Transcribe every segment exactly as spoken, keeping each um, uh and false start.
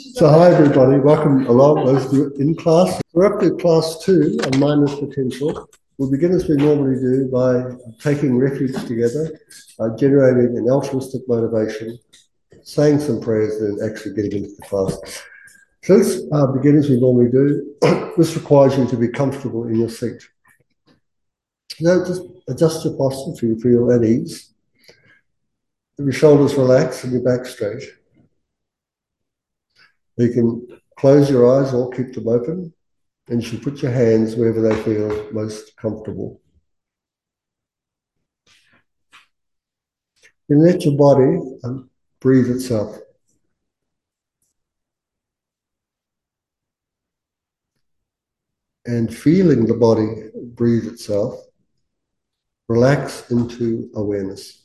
So hi everybody, welcome along those of you in class. We're up to class two on mindless potential. We'll begin as we normally do by taking refuge together, uh, generating an altruistic motivation, saying some prayers, and then actually getting into the class. So let's uh, begin as we normally do. This requires you to be comfortable in your seat. Now just adjust your posture so you feel at ease. Your shoulders relax and your back straight. You can close your eyes or keep them open, and you should put your hands wherever they feel most comfortable. And let your body um, breathe itself. And feeling the body breathe itself, relax into awareness.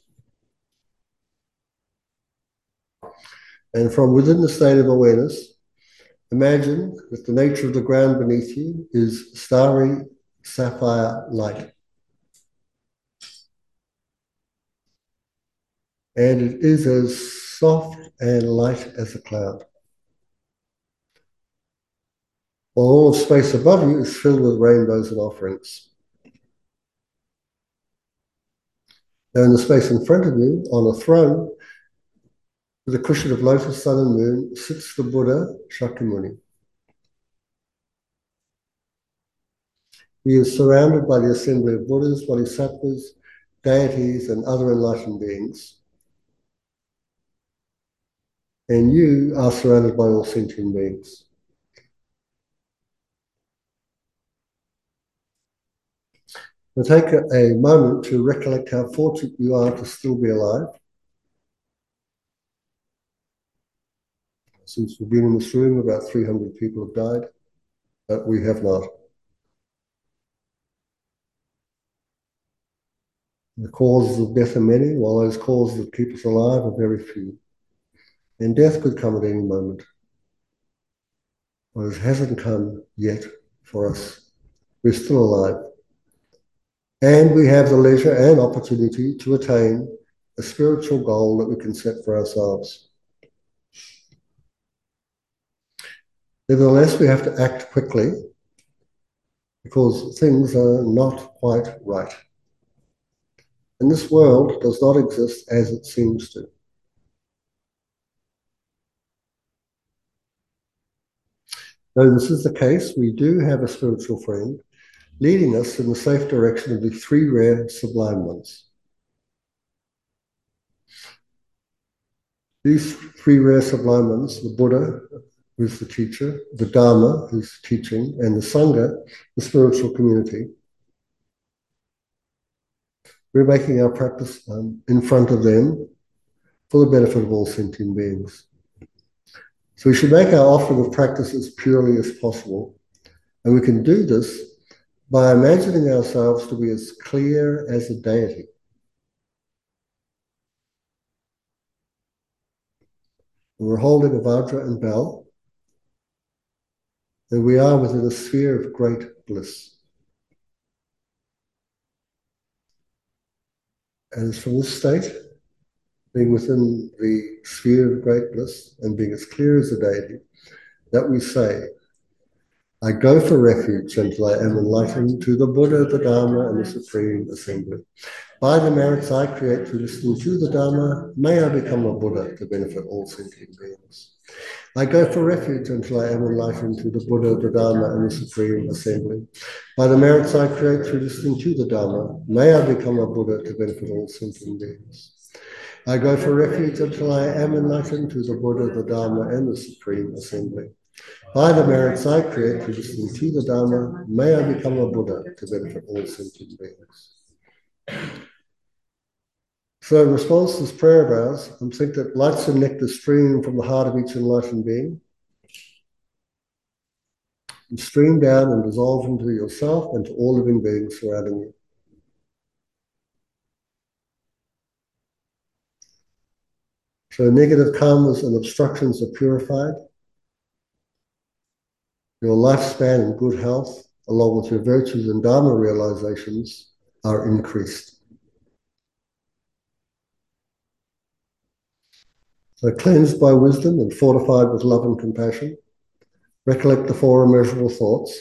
And from within the state of awareness, imagine that the nature of the ground beneath you is starry sapphire light. And it is as soft and light as a cloud. While all of space above you is filled with rainbows and offerings. Now in the space in front of you, on a throne, with a cushion of lotus, sun and moon, sits the Buddha Shakyamuni. He is surrounded by the assembly of Buddhas, Bodhisattvas, deities, and other enlightened beings. And you are surrounded by all sentient beings. Now take a, a moment to recollect how fortunate you are to still be alive. Since we've been in this room, about three hundred people have died, but we have not. The causes of death are many, while those causes that keep us alive are very few. And death could come at any moment. But it hasn't come yet for us. We're still alive. And we have the leisure and opportunity to attain a spiritual goal that we can set for ourselves. Nevertheless, we have to act quickly because things are not quite right. And this world does not exist as it seems to. Though this is the case, we do have a spiritual friend leading us in the safe direction of the three rare sublime ones. These three rare sublime ones, the Buddha, who's the teacher, the Dharma, who's teaching, and the Sangha, the spiritual community. We're making our practice um, in front of them for the benefit of all sentient beings. So we should make our offering of practice as purely as possible. And we can do this by imagining ourselves to be as clear as a deity. We're holding a Vajra and bell, and we are within a sphere of great bliss. And it's from this state, being within the sphere of great bliss and being as clear as a deity, that we say, I go for refuge until I am enlightened to the Buddha, the Dharma, and the Supreme Assembly. By the merits I create through listening to the Dharma, may I become a Buddha to benefit all sentient beings. I go for refuge until I am enlightened to the Buddha, the Dharma, and the Supreme Assembly. By the merits I create through listening to the Dharma, may I become a Buddha to benefit all sentient beings. I go for refuge until I am enlightened to the Buddha, the Dharma, and the Supreme Assembly. By the merits I create through listening to the Dharma, may I become a Buddha to benefit all sentient beings. So in response to this prayer of ours, I'm think that lights and nectar stream from the heart of each enlightened being and stream down and dissolve into yourself and to all living beings surrounding you. So negative karmas and obstructions are purified. Your lifespan and good health, along with your virtues and Dharma realizations, are increased. So cleansed by wisdom and fortified with love and compassion, recollect the four immeasurable thoughts,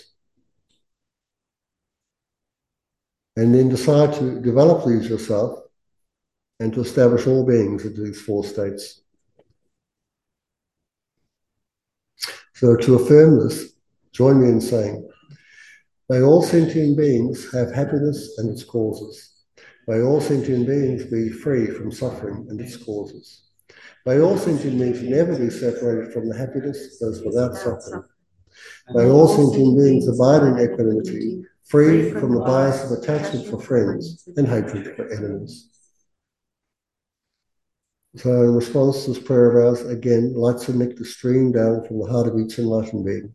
and then decide to develop these yourself and to establish all beings into these four states. So to affirm this, join me in saying, may all sentient beings have happiness and its causes. May all sentient beings be free from suffering and its causes. May all sentient beings never be separated from the happiness that is without suffering. May all sentient beings abide in equanimity, free from the bias of attachment for friends and hatred for enemies. So in response to this prayer of ours, again, lights of nectar stream down from the heart of each enlightened being.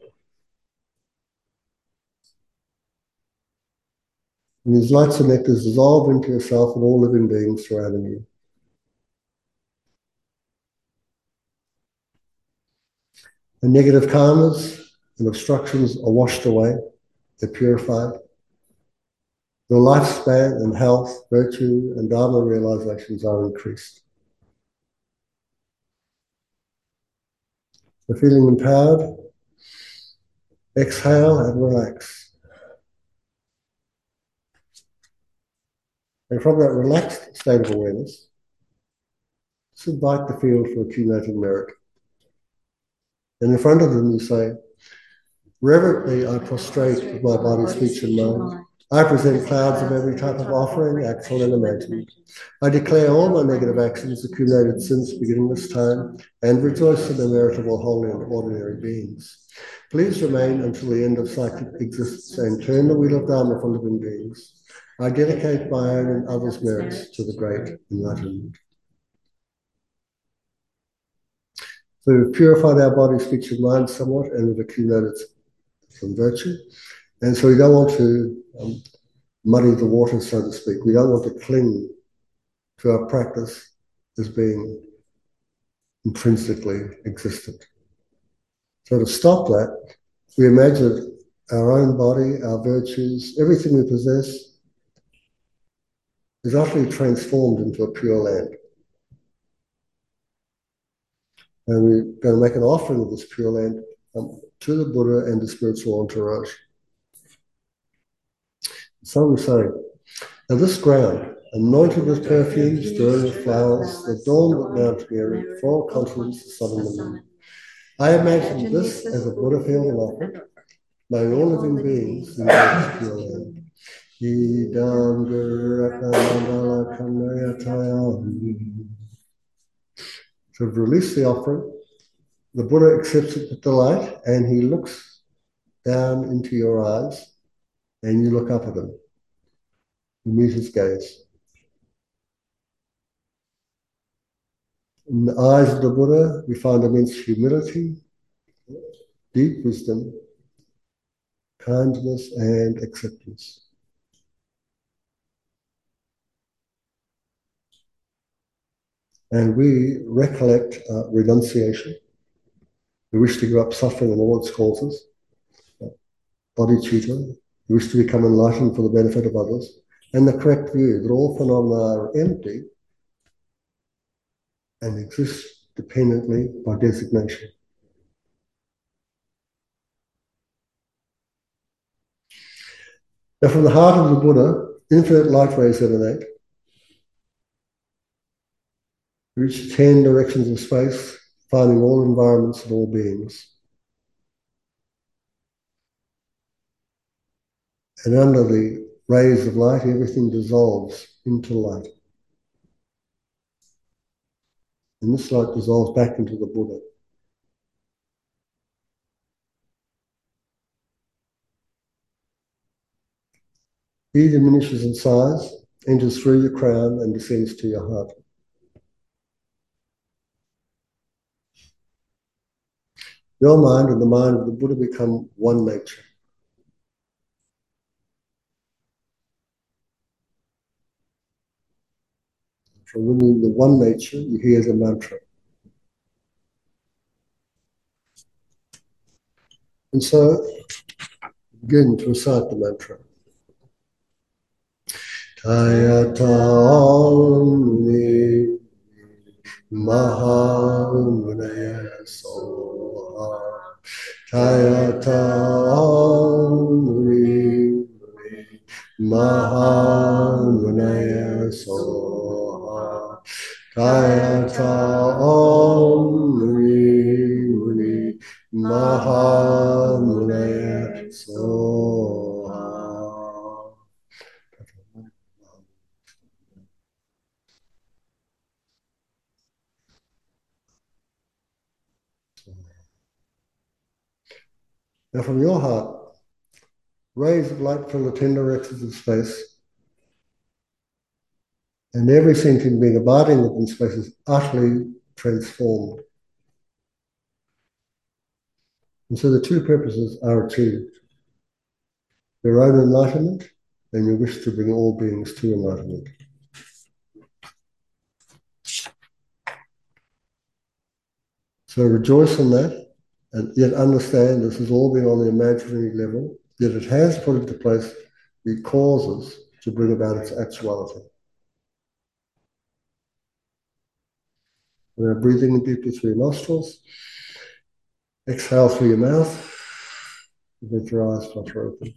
And these lights of nectar dissolve into yourself and all living beings surrounding you. The negative karmas and obstructions are washed away, they're purified. Your lifespan and health, virtue, and Dharma realizations are increased. So feeling empowered, exhale and relax. And from that relaxed state of awareness, just invite the field for accumulating merit. And in front of them you say, reverently I prostrate with my body, speech and mind. I present clouds of every type of offering, actual and imagined. I declare all my negative actions accumulated since beginning this time and rejoice in the merit of all holy and ordinary beings. Please remain until the end of psychic existence and turn the wheel of Dharma for living beings. I dedicate my own and others' merits to the great enlightenment. So we've purified our body, speech and mind somewhat, and we've accumulated some virtue. And so we don't want to um, muddy the water, so to speak. We don't want to cling to our practice as being intrinsically existent. So to stop that, we imagine our own body, our virtues, everything we possess is utterly transformed into a pure land. And we're going to make an offering of this pure land um, to the Buddha and the spiritual entourage. So we say, now this ground, anointed with perfumes, strewn with flowers, adorned with Mount Mary, four continents, the sun and the moon. I imagine this as a Buddha field and offering. May all living beings enjoy this pure land. So to release the offering, the Buddha accepts it with delight and he looks down into your eyes and you look up at him. You meet his gaze. In the eyes of the Buddha, we find immense humility, deep wisdom, kindness, and acceptance. And we recollect uh, renunciation. We wish to give up suffering and all its causes. Bodhicitta. We wish to become enlightened for the benefit of others. And the correct view that all phenomena are empty and exist dependently by designation. Now from the heart of the Buddha, infinite light rays emanate. Reach ten directions of space, finding all environments and all beings. And under the rays of light, everything dissolves into light. And this light dissolves back into the Buddha. He diminishes in size, enters through your crown and descends to your heart. Your mind and the mind of the Buddha become one nature. From within the one nature, you hear the mantra. And so, begin to recite the mantra. Tayata Om Ni Mahamunaya Soha Tayata Muni Mahamunaya Soha Tayata Muni Mahamunaya Soha. Now, from your heart, rays of light from the tender rexes of space, and every sentient being abiding within space is utterly transformed. And so the two purposes are achieved: your own enlightenment and your wish to bring all beings to enlightenment. So rejoice in that, and yet understand this has all been on the imaginary level, yet it has put into place the causes to bring about its actuality. We're breathing in deeply through your nostrils, exhale through your mouth, let your eyes flutter open.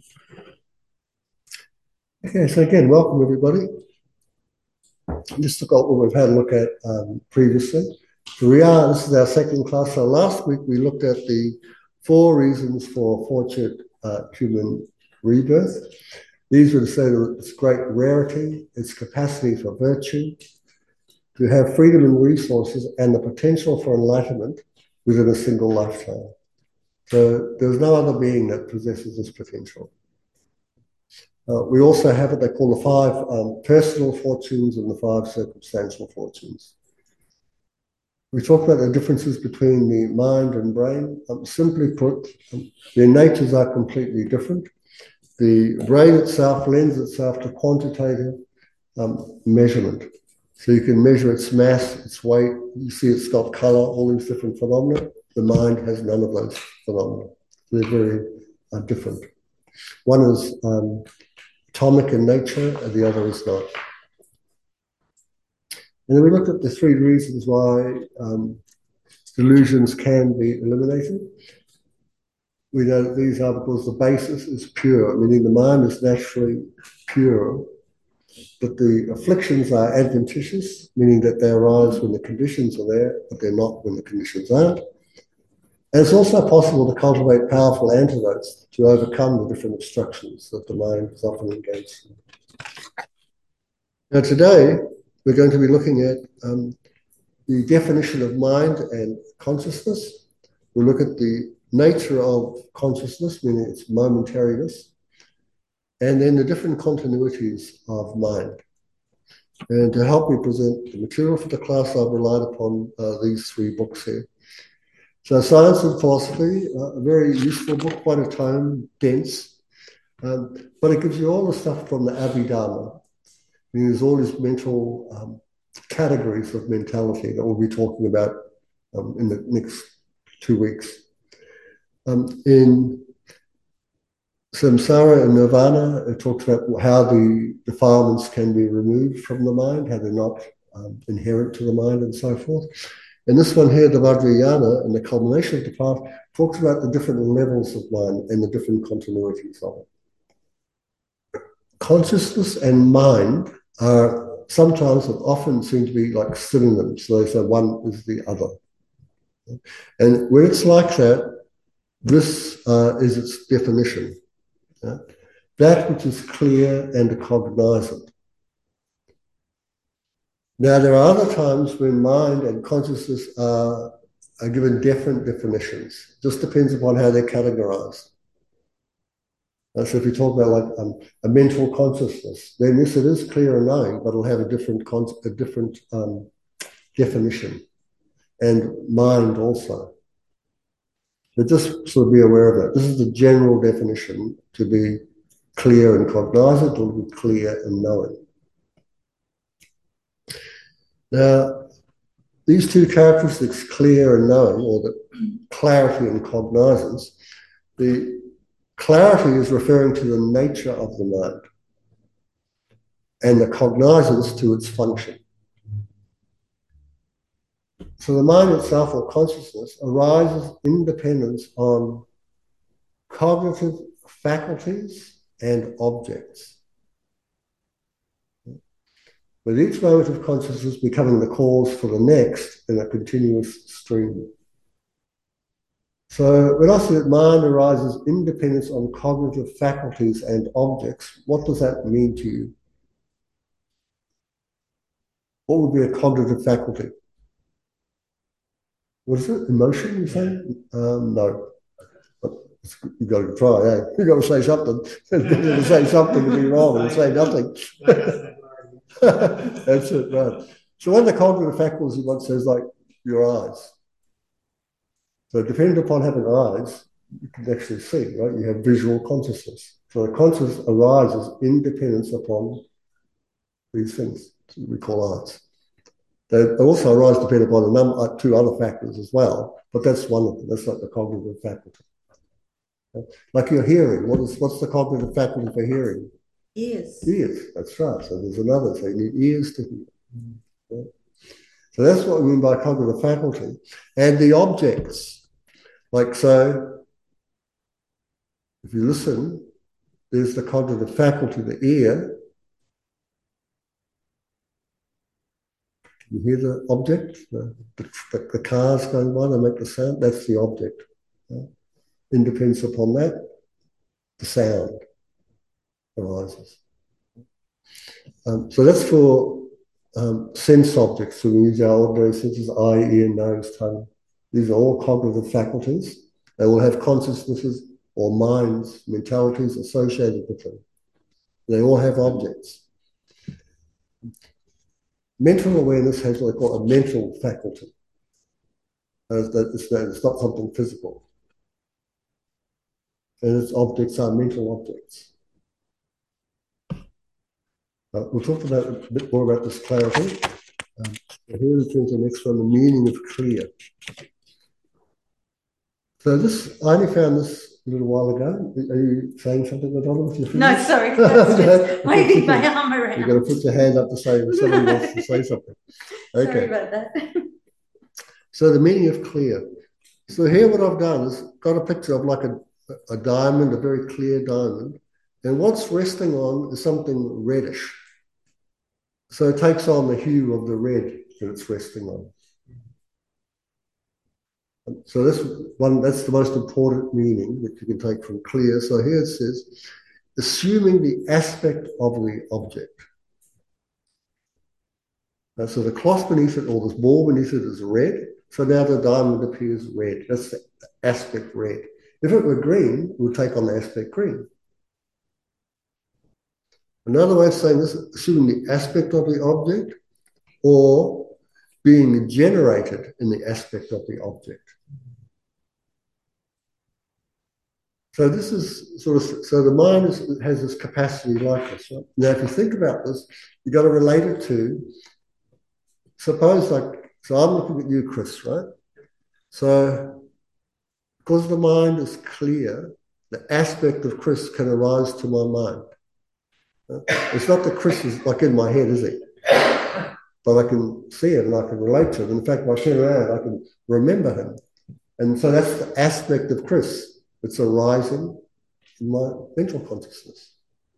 Okay, so again, welcome everybody. Just look at what we've had a look at um, previously. So we are, this is our second class. So last week we looked at the four reasons for fortunate uh, human rebirth. These were to say that its great rarity, its capacity for virtue, to have freedom and resources, and the potential for enlightenment within a single lifetime. So there's no other being that possesses this potential. Uh, we also have what they call the five um, personal fortunes and the five circumstantial fortunes. We talk about the differences between the mind and brain. Um, simply put, um, their natures are completely different. The brain itself lends itself to quantitative um, measurement. So you can measure its mass, its weight, you see it's got color, all these different phenomena. The mind has none of those phenomena. They're very uh, different. One is um, atomic in nature, and the other is not. And then we looked at the three reasons why um, delusions can be eliminated. We know that these are because the basis is pure, meaning the mind is naturally pure, but the afflictions are adventitious, meaning that they arise when the conditions are there, but they're not when the conditions aren't. And it's also possible to cultivate powerful antidotes to overcome the different obstructions that the mind is often engaged in. Now today, we're going to be looking at um, the definition of mind and consciousness. We'll look at the nature of consciousness, meaning its momentariness, and then the different continuities of mind. And to help me present the material for the class, I've relied upon uh, these three books here. So Science and Philosophy, uh, a very useful book, quite a tome, dense, um, but it gives you all the stuff from the Abhidharma. I mean, there's all these mental um, categories of mentality that we'll be talking about um, in the next two weeks. Um, in Samsara and Nirvana, it talks about how the defilements can be removed from the mind, how they're not um, inherent to the mind and so forth. And this one here, the Vajrayana, and the culmination of the path, talks about the different levels of mind and the different continuities of it. Consciousness and mind are sometimes and often seem to be like synonyms. So they say one is the other. And when it's like that, this uh, is its definition. Yeah? That which is clear and cognizant. Now, there are other times when mind and consciousness are, are given different definitions. Just depends upon how they're categorized. Uh, so if you talk about like um, a mental consciousness, then yes, it is clear and knowing, but it'll have a different con- a different um, definition, and mind also. So just sort of be aware of that. This is the general definition: to be clear and cognizant, or to be clear and knowing. Now, these two characteristics, clear and knowing, or the clarity and cognizance, the clarity is referring to the nature of the mind, and the cognizance to its function. so the mind itself, or consciousness, arises in dependence on cognitive faculties and objects, with each moment of consciousness becoming the cause for the next in a continuous stream. So when I say that mind arises in dependence on cognitive faculties and objects, what does that mean to you? What would be a cognitive faculty? What is it? Emotion, you say? Um, no. But you've got to try, eh? You've got to say something. To say something to be wrong and say nothing. That's it, right. So one of the cognitive faculties one says, like your eyes. So depending upon having eyes, you can actually see, right? You have visual consciousness. So the consciousness arises in dependence upon these things we call eyes. They also arise depending upon a number, two other factors as well, but that's one of them. That's like the cognitive faculty. Like your hearing. What is what's the cognitive faculty for hearing? Ears. Ears. That's right. So there's another. So you need ears to hear. Yeah. So that's what we mean by cognitive faculty. And the objects. Like so, if you listen, there's the cognitive faculty, the ear. You hear the object, the, the, the cars going by, they make the sound. That's the object. Yeah. In dependence upon that, the sound arises. Um, so that's for um, sense objects. So we use our ordinary senses, eye, ear, nose, tongue. These are all cognitive faculties. They will have consciousnesses or minds, mentalities associated with them. They all have objects. Mental awareness has what they call a mental faculty. It's not something physical. And its objects are mental objects. Uh, we'll talk about a bit more about this clarity. Um, here in terms of the next one, the meaning of clear. So this, I only found this a little while ago. Are you saying something, Madonna, with your fingers? No, sorry. That's just waving my arm around. You've got to put your hand up to say if somebody wants to say something. Okay. Sorry about that. So the meaning of clear. So here what I've done is got a picture of like a, a diamond, a very clear diamond. And what's resting on is something reddish. So it takes on the hue of the red that it's resting on. So this one, that's the most important meaning that you can take from clear. So here it says, assuming the aspect of the object. Now, so the cloth beneath it, or this ball beneath it, is red. So now the diamond appears red. That's the aspect red. If it were green, it would take on the aspect green. Another way of saying this, assuming the aspect of the object or being generated in the aspect of the object. So this is sort of, so the mind is, has this capacity like this. Right? Now, if you think about this, you've got to relate it to, suppose like, so I'm looking at you, Chris, right? So because the mind is clear, the aspect of Chris can arise to my mind. It's not that Chris is like in my head, is he? But I can see it and I can relate to it. In fact, when I turn around, I can remember him. And so that's the aspect of Chris. It's arising in my mental consciousness.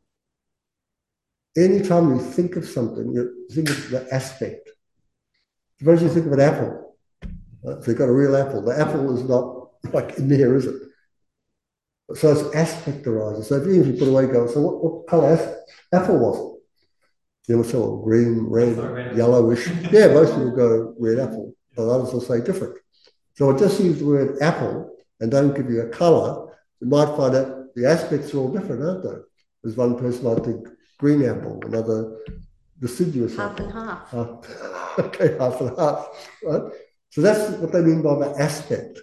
Anytime you think of something, you think of the aspect. Suppose you think of an apple. Right? So you've got a real apple. The apple is not like in there, is it? So its aspect arises. So if you put away, go, so what, what colour apple was it? You know, so green, red, red, yellowish. Yeah, most people go red apple, but others will say different. So I just use the word apple and don't give you a colour. You might find out the aspects are all different, aren't they? There's one person might think green apple, another deciduous half apple. and half. half. Okay, half and half. Right? So that's what they mean by the aspect.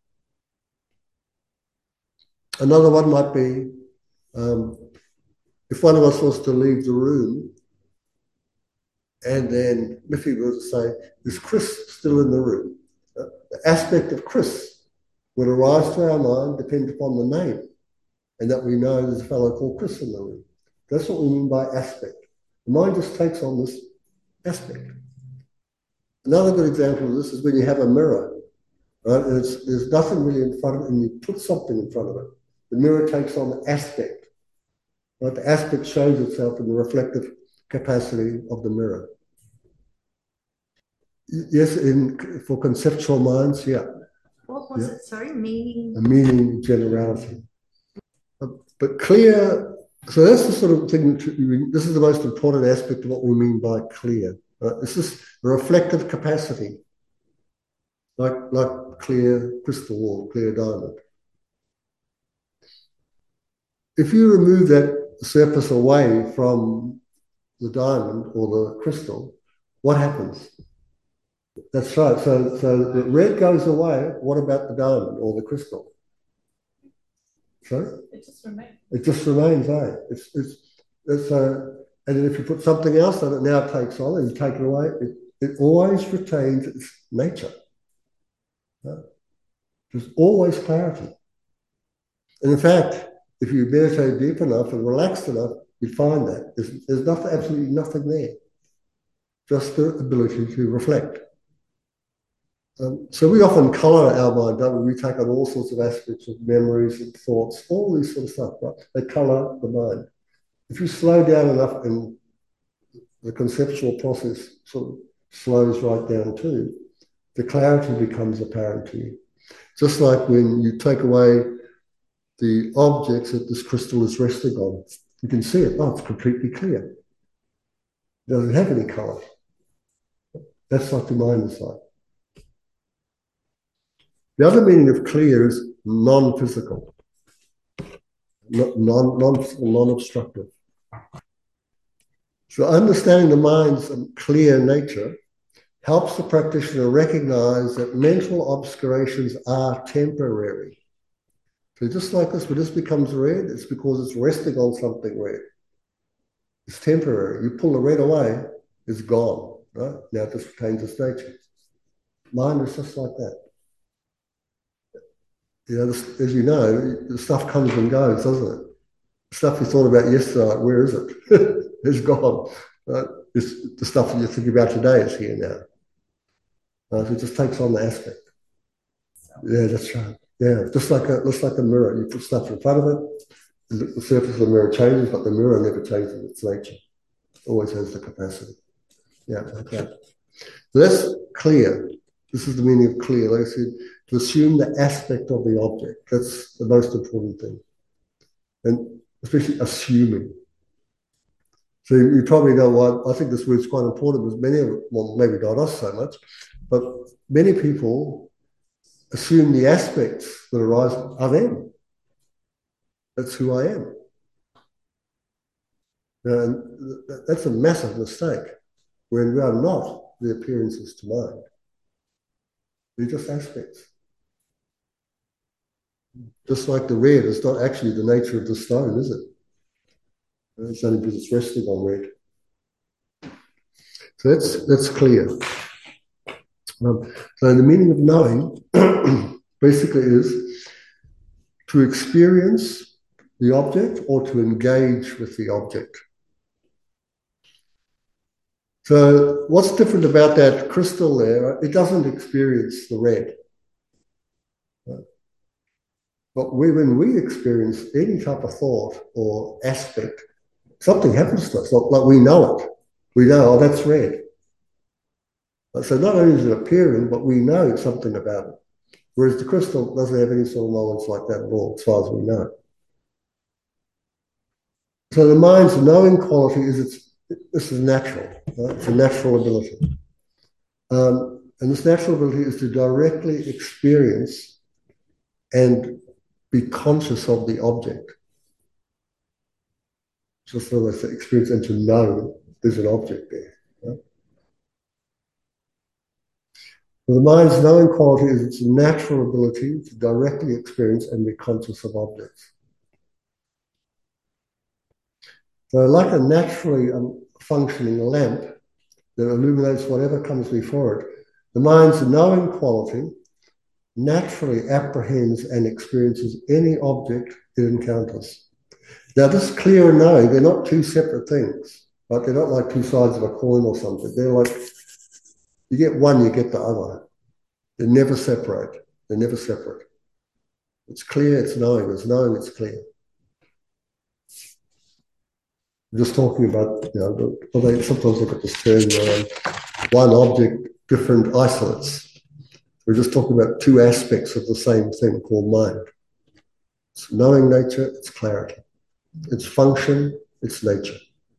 Another one might be um, if one of us was to leave the room and then Miffy was to say, is Chris still in the room? Uh, the aspect of Chris would arise to our mind depending upon the name and that we know there's a fellow called Chris in the room. That's what we mean by aspect. The mind just takes on this aspect. Another good example of this is when you have a mirror, right? And it's, there's nothing really in front of it, and you put something in front of it. The mirror takes on the aspect, right? The aspect shows itself in the reflective capacity of the mirror. Yes, in for conceptual minds, yeah. What was yeah. it? Sorry, meaning. A meaning generality. But, but clear, so that's the sort of thing, this is the most important aspect of what we mean by clear. Right? It's just a reflective capacity, like, like clear crystal or clear diamond. If you remove that surface away from the diamond or the crystal, what happens? That's right. So, so the red goes away. What about the diamond or the crystal? Sorry? It just remains. It just remains, eh? It's, it's, it's uh, and then if you put something else on it, now it takes on and you take it away, it, it always retains its nature. Right? There's always clarity. And in fact, if you meditate deep enough and relaxed enough, you find that there's, there's nothing, absolutely nothing there. Just the ability to reflect. Um, so we often colour our mind, don't we? We take on all sorts of aspects of memories and thoughts, all these sort of stuff, right? They colour the mind. If you slow down enough and the conceptual process sort of slows right down too, the clarity becomes apparent to you. Just like when you take away the objects that this crystal is resting on, you can see it. Oh, it's completely clear. It doesn't have any colour. That's what the mind is like. The other meaning of clear is non-physical, non, non, non-obstructive. So understanding the mind's clear nature helps the practitioner recognize that mental obscurations are temporary. So just like this, when this becomes red, it's because it's resting on something red. It's temporary. You pull the red away, it's gone. Right? Now it just retains its nature. Mind is just like that. You know, this, as you know, the stuff comes and goes, doesn't it? The stuff you thought about yesterday, where is it? It's gone. Right? It's, the stuff that you're thinking about today is here now. Uh, so it just takes on the aspect. Yeah, that's right. Yeah, just like a just like a mirror. You put stuff in front of it, the surface of the mirror changes, but the mirror never changes its nature. It always has the capacity. Yeah, okay. So that's clear. This is the meaning of clear. Like I said, to assume the aspect of the object. That's the most important thing. And especially assuming. So you, you probably know why I think this word's quite important because many of, well, maybe not us so much, but many people assume the aspects that arise are them. That's who I am. And that's a massive mistake when we are not the appearances to mind. They're just aspects. Just like the red, it's not actually the nature of the stone, is it? It's only because it's resting on red. So that's, that's clear. Um, so the meaning of knowing basically is to experience the object or to engage with the object. So what's different about that crystal there? It doesn't experience the red. But we, when we experience any type of thought or aspect, something happens to us, like, like we know it. We know, oh, that's red. So not only is it appearing, but we know something about it. Whereas the crystal doesn't have any sort of knowledge like that at all, as far as we know. So the mind's knowing quality is its, this is natural. Right? It's a natural ability. Um, and this natural ability is to directly experience and be conscious of the object. Just so to experience and to know there's an object there. Right? So the mind's knowing quality is its natural ability to directly experience and be conscious of objects. So like a naturally um, functioning lamp that illuminates whatever comes before it, the mind's knowing quality naturally apprehends and experiences any object it encounters. Now, this clear and knowing, they're not two separate things, right? They're not like two sides of a coin or something. They're like You get one, you get the other. They never separate. They never separate. It's clear, it's knowing. It's knowing, it's clear. We're just talking about, you know, well, they sometimes look at this term, uh, one object, different isolates. We're just talking about two aspects of the same thing called mind. It's knowing nature, it's clarity. It's function, it's nature.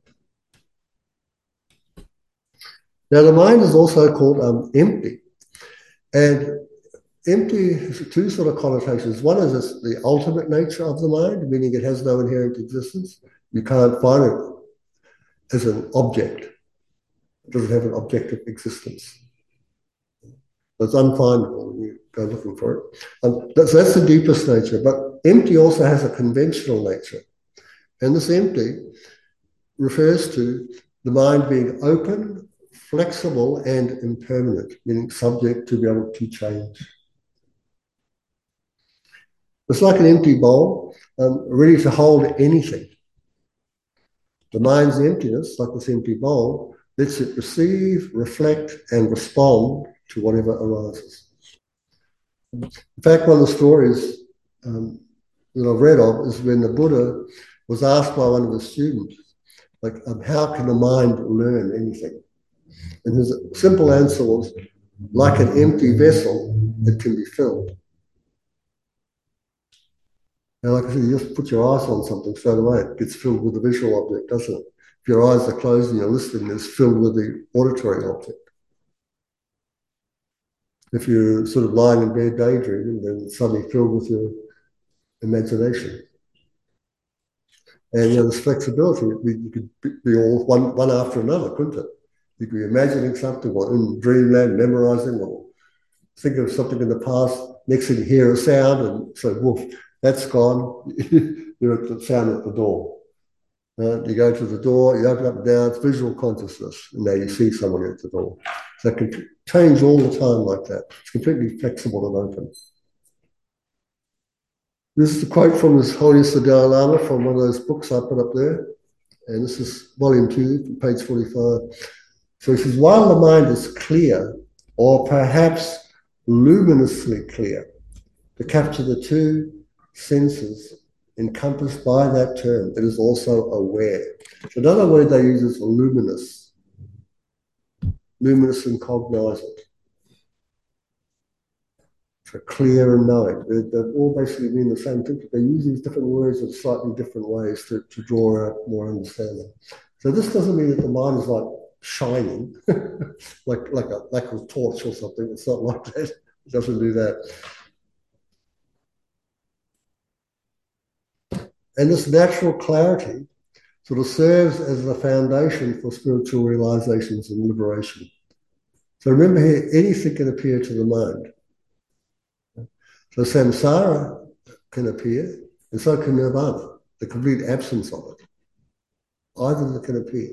Now, the mind is also called um, empty. And empty has two sort of connotations. One is this, the ultimate nature of the mind, meaning it has no inherent existence. You can't find it as an object. It doesn't have an objective existence. It's unfindable when you go looking for it. Um, that's, that's the deepest nature. But empty also has a conventional nature. And this empty refers to the mind being open, flexible, and impermanent, meaning subject to be able to change. It's like an empty bowl, um, ready to hold anything. The mind's emptiness, like this empty bowl, lets it receive, reflect, and respond to whatever arises. In fact, one of the stories um, that I've read of is when the Buddha was asked by one of his students, like, um, how can the mind learn anything? And his simple answer was, like an empty vessel, it can be filled. Now, like I said, you just put your eyes on something straight away, it gets filled with the visual object, doesn't it? If your eyes are closed and you're listening, it's filled with the auditory object. If you're sort of lying in bed daydreaming, then it's suddenly filled with your imagination. And you know, this flexibility, you could be all one, one after another, couldn't it? You could be imagining something or in dreamland, memorizing, or think of something in the past, next thing you hear a sound and say, woof, that's gone. You're at the sound at the door. Uh, you go to the door, you open up and down, it's visual consciousness, and now you see someone at the door. So it can change all the time like that. It's completely flexible and open. This is a quote from His Holiness the Dalai Lama from one of those books I put up there. And this is volume two, page forty-five. So he says, while the mind is clear, or perhaps luminously clear, to capture the two senses encompassed by that term, it is also aware. So another word they use is luminous. Luminous and cognizant. So clear and knowing. They, they all basically mean the same thing. They use these different words in slightly different ways to, to draw out more understanding. So this doesn't mean that the mind is like shining, like, like, a, like a torch or something. It's not like that. It doesn't do that. And this natural clarity sort of serves as the foundation for spiritual realizations and liberation. So remember here, anything can appear to the mind. So samsara can appear, and so can nirvana, the complete absence of it. Either of them can appear.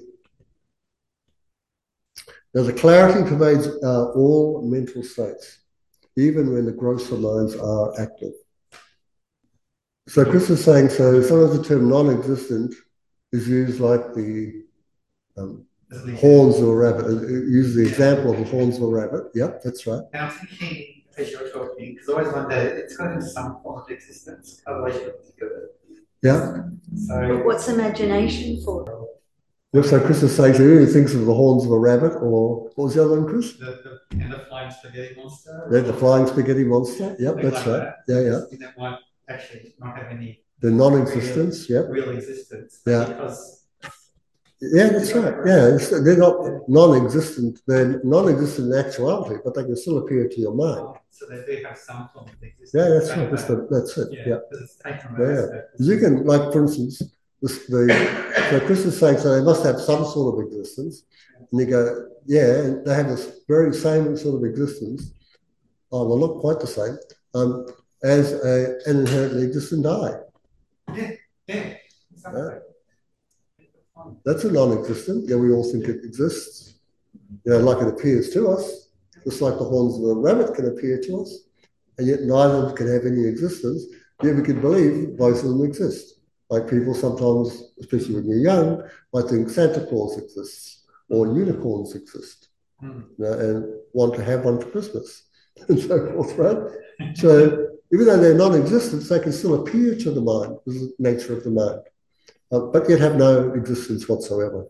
Now the clarity pervades uh, all mental states, even when the grosser minds are active. So Chris is saying, so sometimes the term non-existent is used like the um, horns of a rabbit. Use the example of the horns of a rabbit. Yep, that's right. And I'm thinking, as you're talking, because I always wonder, it's got in some form of existence, otherwise you don't think of it. Yeah. So what's imagination for? Yep, so Chris is saying, so he thinks of the horns of a rabbit, or what was the other one, Chris? The, the, and the flying spaghetti monster. Yeah, the flying spaghetti monster. Yep, that's like right. That. Yeah, yeah. That might actually not have any. The non-existence, real, yep. Real existence. Yeah. Because yeah, that's right. Yeah, it's, they're not non-existent. They're non-existent in actuality, but they can still appear to your mind. So they do have some form of existence. Yeah, that's right. That's, the, that's it. Yeah. Yeah. yeah. yeah. You can, like, for instance, this, the so Chris is saying, so they must have some sort of existence, and you go, yeah, they have this very same sort of existence. Oh, well, not quite the same. Um, as a, an inherently existent I. Yeah, yeah. Exactly. Yeah. That's a non-existent. Yeah, we all think it exists. You know, like it appears to us, just like the horns of a rabbit can appear to us, and yet neither of them can have any existence. Yet we can believe both of them exist. Like people sometimes, especially when you're young, might think Santa Claus exists or unicorns exist. Mm. you know, and want to have one for Christmas and so forth, right? So even though they're non-existent, they can still appear to the mind because of the nature of the mind, uh, but yet have no existence whatsoever,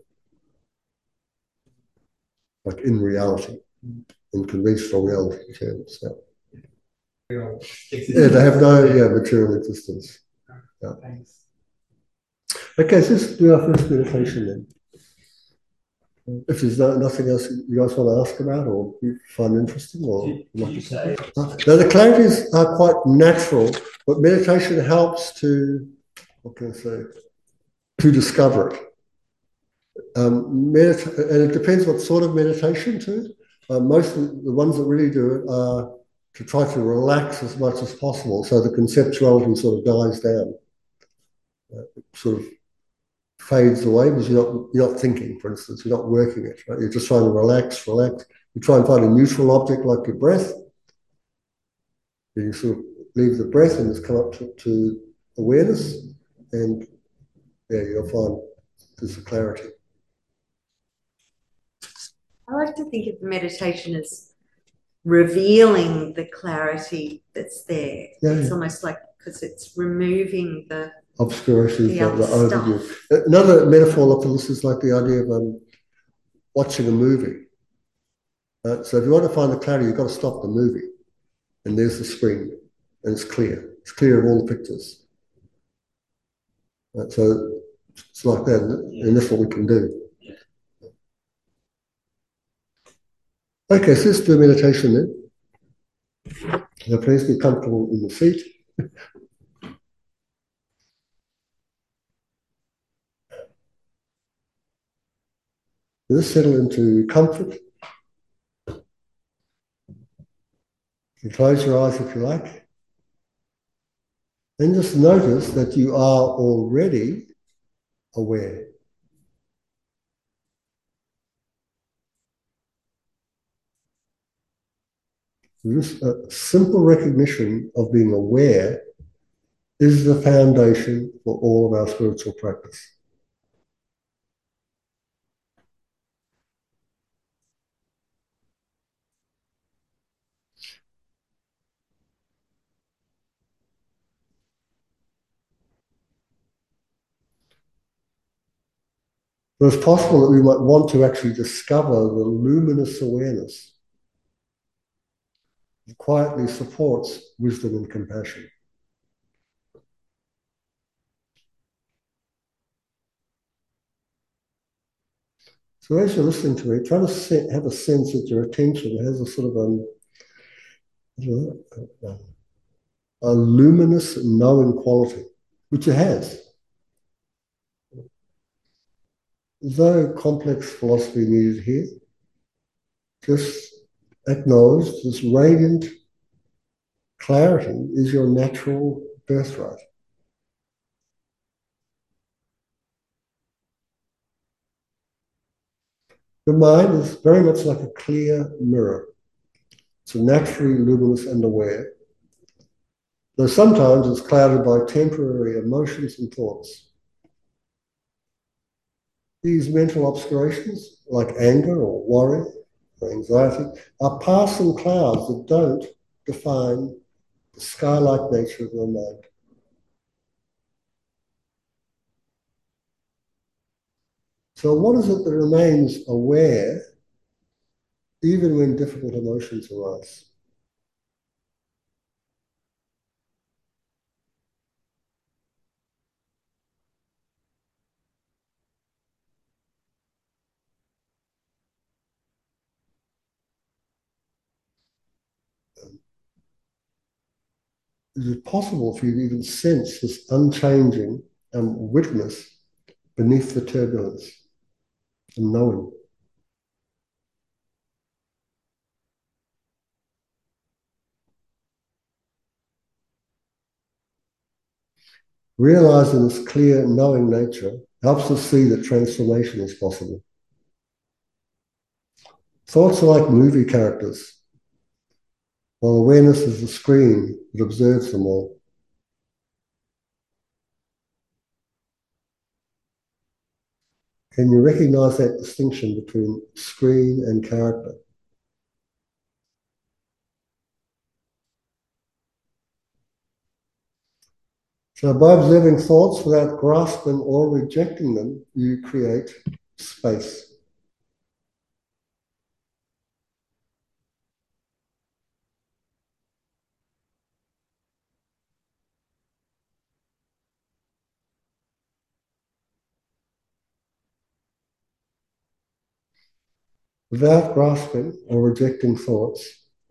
like in reality, in conventional reality terms. Yeah, Real yeah they have no existence. yeah, material existence. Yeah. Thanks. Okay, so let's do our first meditation then. If there's no, nothing else you guys want to ask about or you find interesting, or Did, did you say? uh, now the clarities are quite natural, but meditation helps to, what can I say, to discover it. Um, medita- and it depends what sort of meditation too. Uh, most of the ones that really do it are to try to relax as much as possible, so the conceptuality sort of dies down, uh, sort of fades away because you're not, you're not thinking, for instance, you're not working it, right? You're just trying to relax, relax. You try and find a neutral object like your breath. You sort of leave the breath and just come up to, to awareness, and yeah, you'll find there's a clarity. I like to think of meditation as revealing the clarity that's there. Yeah, it's yeah. almost like because it's removing the Obscurations, the the, other the overview. stuff. Another metaphor for this is like the idea of um, watching a movie. Uh, so if you want to find the clarity, you've got to stop the movie, and there's the screen, and it's clear. It's clear of all the pictures. Uh, so it's like that, and that's what we can do. Okay, so let's do a meditation then. Now please be comfortable in the seat. Just settle into comfort. You close your eyes if you like. And just notice that you are already aware. This uh, simple recognition of being aware is the foundation for all of our spiritual practice. But it's possible that we might want to actually discover the luminous awareness that quietly supports wisdom and compassion. So as you're listening to it, try to set, have a sense that your attention has a sort of um, a, a luminous knowing quality, which it has. There's no complex philosophy needed here. Just acknowledge this radiant clarity is your natural birthright. The mind is very much like a clear mirror. It's naturally luminous and aware, though sometimes it's clouded by temporary emotions and thoughts. These mental obscurations, like anger or worry or anxiety, are passing clouds that don't define the sky-like nature of your mind. So what is it that remains aware even when difficult emotions arise? Is it possible for you to even sense this unchanging um, witness beneath the turbulence and knowing? Realizing this clear knowing nature helps us see that transformation is possible. Thoughts are like movie characters, while awareness is the screen that observes them all. Can you recognize that distinction between screen and character? So by observing thoughts without grasping or rejecting them, you create space. Without grasping or rejecting thoughts,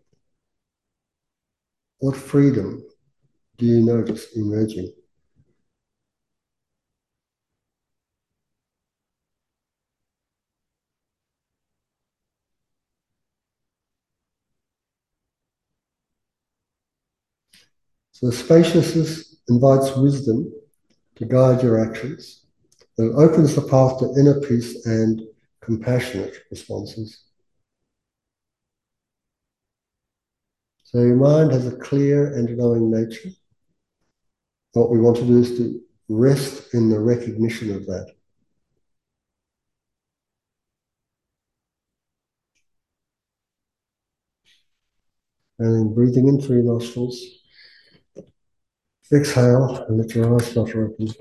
what freedom do you notice emerging? So spaciousness invites wisdom to guide your actions, and it opens the path to inner peace and compassionate responses. So your mind has a clear and knowing nature. What we want to do is to rest in the recognition of that. And then breathing in through your nostrils, exhale and let your eyes flutter open.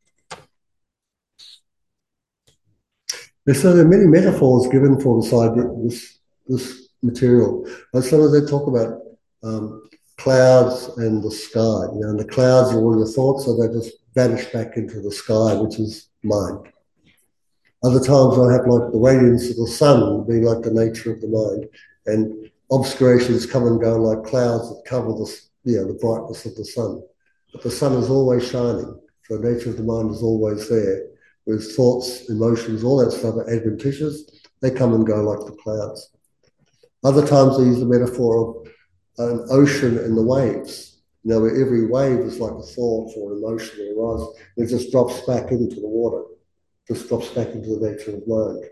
So there are many metaphors given for this idea, this, this material. But sometimes they talk about um, clouds and the sky. You know, and the clouds are all your thoughts, so they just vanish back into the sky, which is mind. Other times I have like the radiance of the sun being like the nature of the mind, and obscurations come and go like clouds that cover the, you know, the brightness of the sun. But the sun is always shining, so the nature of the mind is always there. Whereas thoughts, emotions, all that stuff are adventitious. They come and go like the clouds. Other times they use the metaphor of an ocean and the waves. You know, where every wave is like a thought or an emotion or rise. It just drops back into the water. Just drops back into the nature of mind.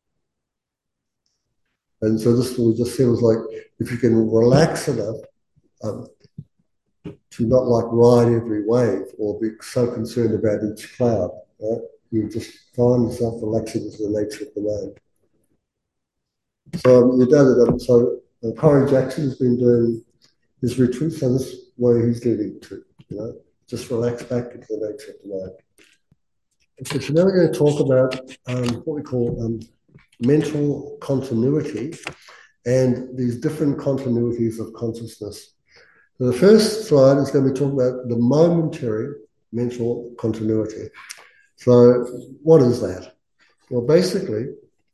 And so this we just feels like if you can relax enough um, to not like ride every wave or be so concerned about each cloud, right? You just find yourself relaxing into the nature of the mind. So um, you know that. So uh, Corey Jackson has been doing his retreats, and this is where he's leading to. You know, just relax back into the nature of the mind. Okay, so now we're going to talk about um, what we call um, mental continuity and these different continuities of consciousness. So the first slide is going to be talking about the momentary mental continuity. So what is that? Well, basically,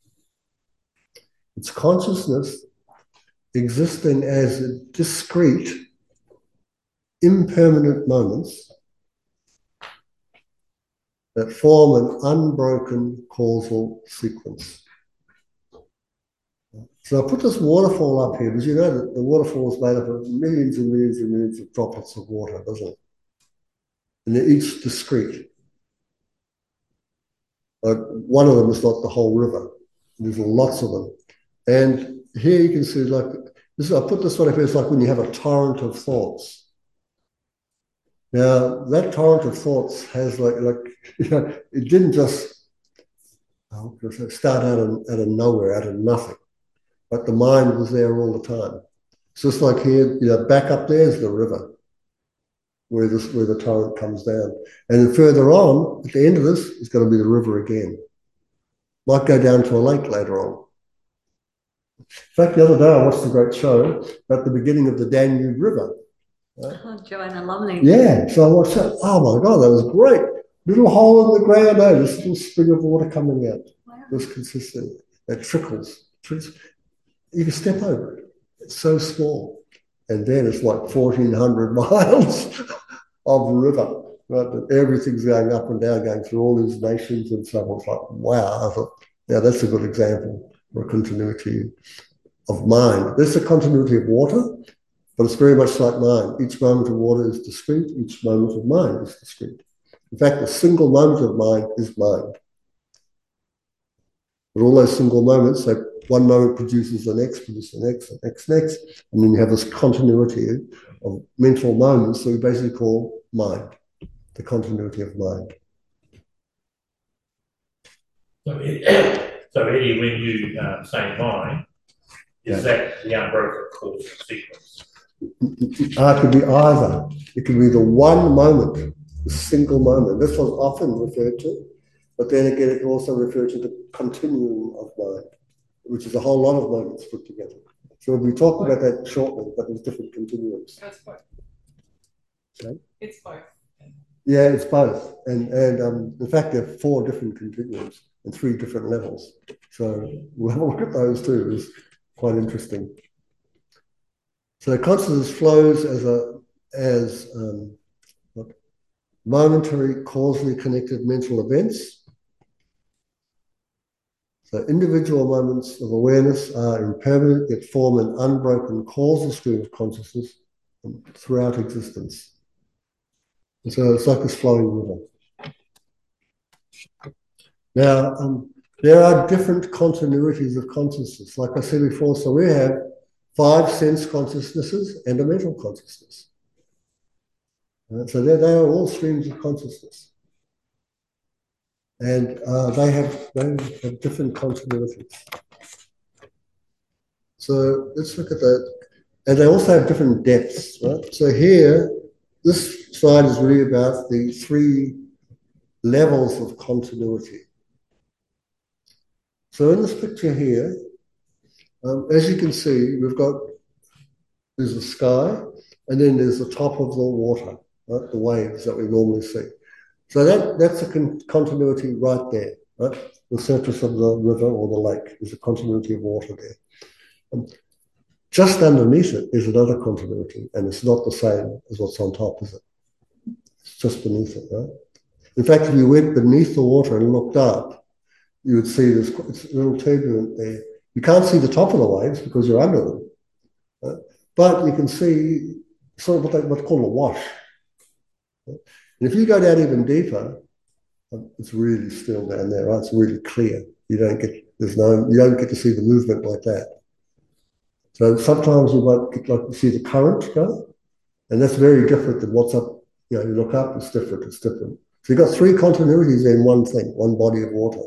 it's consciousness existing as discrete, impermanent moments that form an unbroken causal sequence. So I put this waterfall up here because you know that the waterfall is made up of millions and millions and millions of droplets of water, doesn't it? And they're each discrete. Like one of them is not the whole river. There's lots of them. And here you can see, like, this, I put this one up here, it's like when you have a torrent of thoughts. Now, that torrent of thoughts has like, like you know, it didn't just oh, start out of, out of nowhere, out of nothing. But the mind was there all the time. It's just like here, you know, back up there is the river, where this where the torrent comes down. And then further on, at the end of this, is going to be the river again. Might go down to a lake later on. In fact, the other day I watched a great show about the beginning of the Danube River. Right? Oh, Joanna Lumley. Yeah, so I watched that. Oh my God, that was great. Little hole in the ground, oh, this little spring of water coming out. Wow. It was consistent. It trickles. You can step over it. It's so small. And then it's like fourteen hundred miles of river. Right? And everything's going up and down, going through all these nations and so on. It's like, wow. I thought, yeah, that's a good example for a continuity of mind. There's a continuity of water, but it's very much like mind. Each moment of water is discrete. Each moment of mind is discrete. In fact, a single moment of mind is mind. But all those single moments, they one moment produces the next, produces the next, the next, next, and then you have this continuity of mental moments that we basically call mind, the continuity of mind. So, it, so Eddie, when you um, say mind, is Yeah. that the unbroken cause and sequence? Uh, it could be either. It could be the one moment, the single moment. This was often referred to, but then again, it can also refer to the continuum of mind, which is a whole lot of moments put together. So we'll be talking about that shortly, but there's different continuums. That's both. Okay? It's both. Yeah, it's both. And, and um, in fact, there are four different continuums and three different levels. So we'll have a look at those too. It's quite interesting. So consciousness flows as a as um, what, momentary, causally connected mental events. So individual moments of awareness are impermanent, yet form an unbroken causal stream of consciousness throughout existence. And so it's like this flowing river. Now, um, there are different continuities of consciousness. Like I said before, so we have five sense consciousnesses and a mental consciousness. Uh, so they they are all streams of consciousness. And uh, they, have, they have different continuities. So let's look at that. And they also have different depths, right? So here, this slide is really about the three levels of continuity. So in this picture here, um, as you can see, we've got, there's the sky, and then there's the top of the water, right? The waves that we normally see. So that, that's a con continuity right there, right? The surface of the river or the lake is a continuity of water there. Um, just underneath it is another continuity, and it's not the same as what's on top, is it? It's just beneath it, right? In fact, if you went beneath the water and looked up, you would see this, it's a little turbulent there. You can't see the top of the waves because you're under them, right? But you can see sort of what they, what's called a wash. Right? And if you go down even deeper, it's really still down there, right? It's really clear. You don't get, there's no, you don't get to see the movement like that. So sometimes you might get like to see the current go, and that's very different than what's up. You know, you look up, it's different, it's different. So you've got three continuities in one thing, one body of water.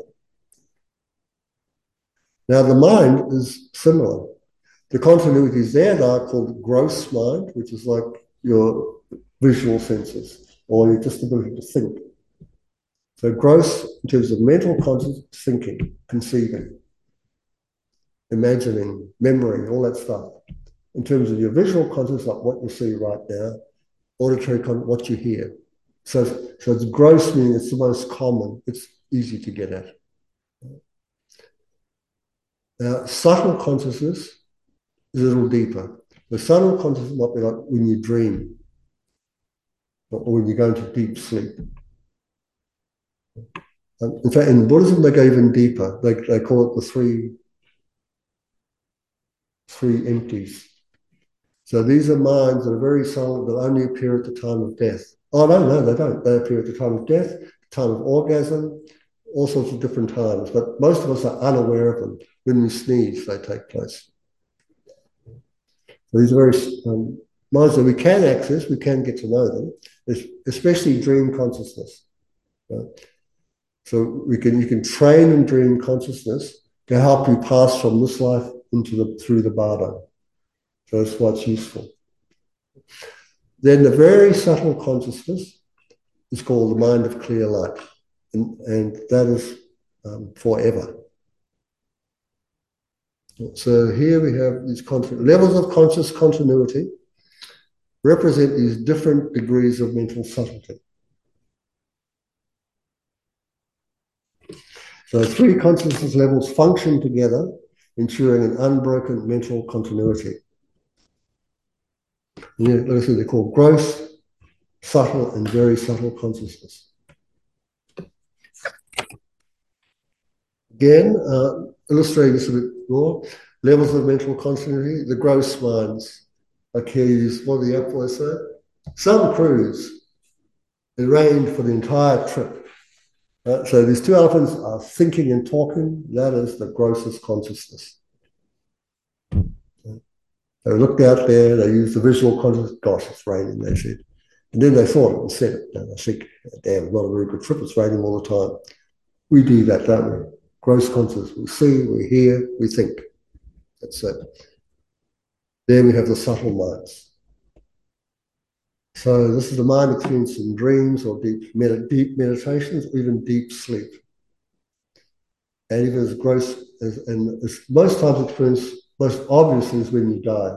Now the mind is similar. The continuities there are called gross mind, which is like your visual senses, or your just ability to think. So gross in terms of mental conscious thinking, conceiving, imagining, memory, all that stuff. In terms of your visual conscious, like what you see right now, auditory conscious, what you hear. So, so it's gross, meaning it's the most common, it's easy to get at. Now, subtle consciousness is a little deeper. The subtle consciousness might be like when you dream, or when you go into deep sleep. Um, in fact, in Buddhism, they go even deeper. They, they call it the three, three empties. So these are minds that are very subtle, that only appear at the time of death. Oh, no, no, they don't. They appear at the time of death, the time of orgasm, all sorts of different times. But most of us are unaware of them. When we sneeze, they take place. So these are very um, minds that we can access, we can get to know them, especially dream consciousness. Right? So we can you can train in dream consciousness to help you pass from this life into the through the bardo. So that's why it's useful. Then the very subtle consciousness is called the mind of clear light, and, and that is um, forever. So here we have these levels of conscious continuity represent these different degrees of mental subtlety. So three consciousness levels function together, ensuring an unbroken mental continuity. And like I said, they're called gross, subtle, and very subtle consciousness. Again, uh, illustrating this a bit more, levels of mental continuity, the gross minds. Like here, you what the Apple say? Some crews, it rained for the entire trip. Uh, so these two elephants are thinking and talking. That is the grossest consciousness. They looked out there, they used the visual consciousness. Gosh, it's raining, they said. And then they thought it and said it. And I think, damn, it's not a very good trip, it's raining all the time. We do that, don't we? gross consciousness. We see, we hear, we think. That's it. Then we have the subtle minds. So this is the mind experiencing dreams or deep, med deep meditations, even deep sleep. And even as gross, as, and as most times experienced, most obviously is when you die.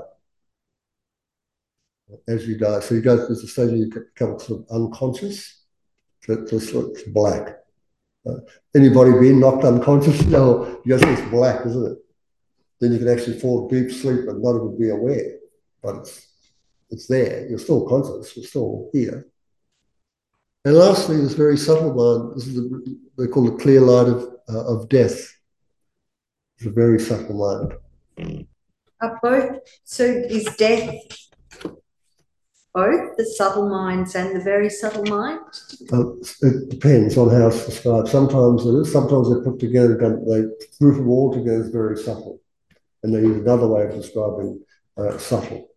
As you die. So you go through the stage where you become sort of unconscious. So it's, it's black. Uh, anybody being knocked unconscious? No, you go through it's black, isn't it? Then you can actually fall deep sleep and not even be aware. But it's, it's there. You're still conscious. You're still here. And lastly, this very subtle mind. This is the, they call the clear light of uh, of death. It's a very subtle mind. Are both, so is death both the subtle minds and the very subtle mind? Uh, it depends on how it's described. Sometimes it is, sometimes they're put together, they group them all together as very subtle. And they use another way of describing uh, subtle.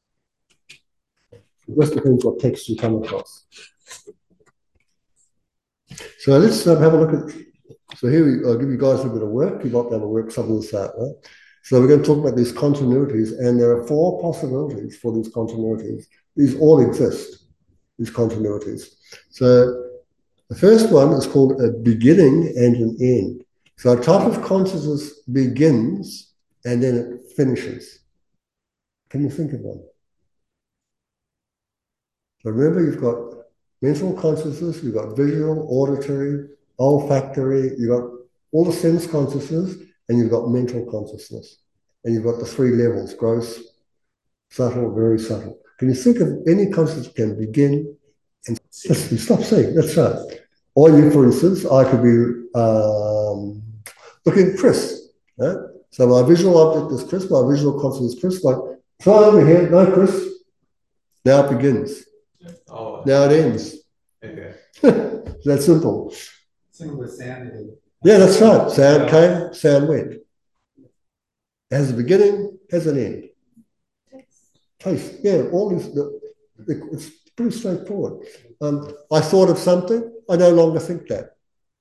It just depends what text you come across. So let's um, have a look at, so here we, I'll give you guys a bit of work. You might be able to work some of this out, right? So we're going to talk about these continuities, and there are four possibilities for these continuities. These all exist, these continuities. So the first one is called a beginning and an end. So a type of consciousness begins and then it finishes. Can you think of one? So remember, you've got mental consciousness, you've got visual, auditory, olfactory, you've got all the sense consciousness, and you've got mental consciousness. And you've got the three levels, gross, subtle, very subtle. Can you think of any consciousness that can begin and stop saying? That's right. Or you, for instance, I could be um, looking at Chris. Right? So my visual object is Chris, my visual consciousness is Chris. Like, try over here, no, Chris. Now it begins. Oh. Now it ends. Okay. That's simple. Similar with sound. Yeah, that's right. Sound came, sound went. Has a beginning, has an end. Taste. Yeah, all this, it's pretty straightforward. Um, I thought of something, I no longer think that.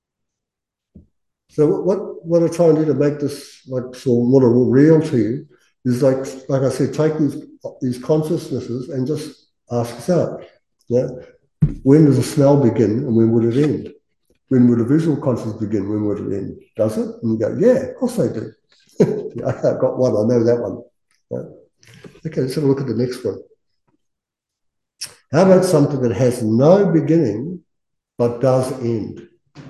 So what, what I try and do to make this like sort of more real to you is like, like I said, take these, these consciousnesses and just ask yourself, yeah, when does a smell begin and when would it end? When would a visual consciousness begin? When would it end? Does it? And you go, yeah, of course I do. I've got one, I know that one. Yeah. Okay, let's have a look at the next one. How about something that has no beginning but does end?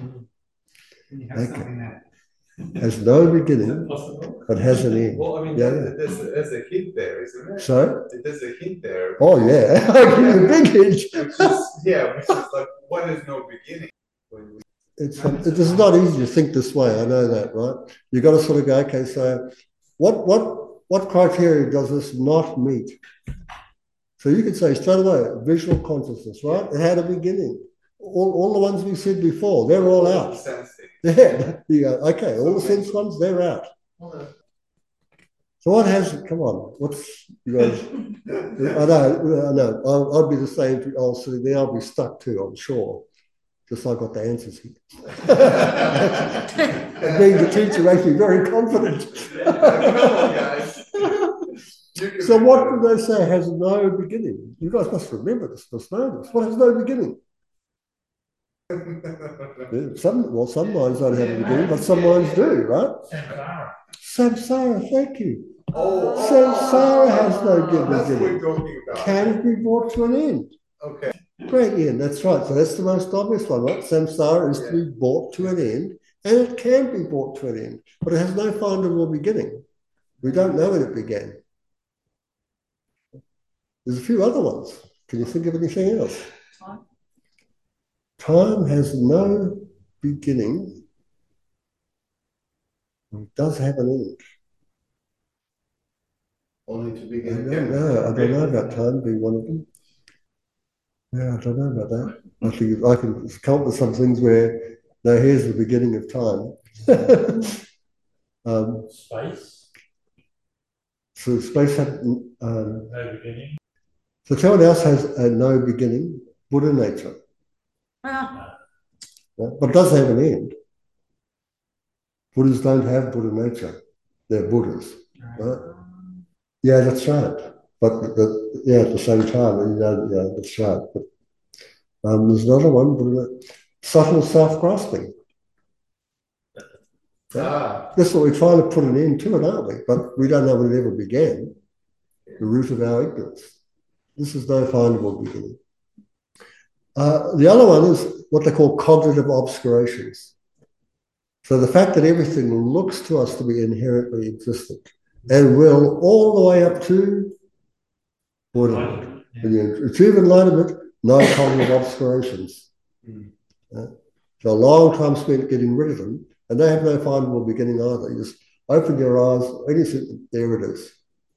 Okay. Has no beginning but has an end. Well, I mean, yeah, there's, there's a hint there, isn't it? So? There's a hint there. Oh, yeah. I give you a big hint. Which is, yeah, which is like, what is no beginning? It's, um, it is not easy to think this way, I know that, right? You've got to sort of go, okay, so what, what, what criteria does this not meet? So you could say straight away, visual consciousness, right? It had a beginning. All, all the ones we said before, they're all out. Yeah, you go, okay, all the sense ones, they're out. So what has, come on, what's, you guys, I know, I know, I'll, I'll be the same, I'll sit there, I'll be stuck too, I'm sure. Just so I got the answers here. And being the teacher makes me very confident. So what do they say has no beginning? You guys must remember this, must know this. What has no beginning? Yeah, some, well, some minds don't have a beginning, but some minds do, right? Samsara. Samsara, thank you. Oh, Samsara has no beginning. That's what we're talking about. Can it be brought to an end? Okay. Great, Ian, that's right. So that's the most obvious one, right? Samsara is yeah. to be brought to an end, and it can be brought to an end, but it has no findable beginning. We don't know when it began. There's a few other ones. Can you think of anything else? Time. Time has no beginning. It does have an end. Only to begin. I don't know. I don't know about time being one of them. Yeah, I don't know about that. I think I can come up with some things where, no, here's the beginning of time. um, Space. So space had um, no beginning. So tell what else has a no beginning? Buddha nature. Ah. Yeah, but it does have an end. Buddhas don't have Buddha nature. They're Buddhas. Right? Yeah, that's right. But the, yeah, at the same time, you know, yeah, that's right. But um, there's another one, Buddha, subtle self-grasping. Yeah? Ah, That's what we're trying to put an end to it, aren't we? But we don't know when it ever began. The root of our ignorance. This is no findable beginning. Uh, the other one is what they call cognitive obscurations. So the fact that everything looks to us to be inherently existent and will all the way up to Buddhahood. When you achieve enlightenment, no cognitive obscurations. Mm. Uh, so a long time spent getting rid of them, and they have no findable beginning either. You just open your eyes, anything, there it is.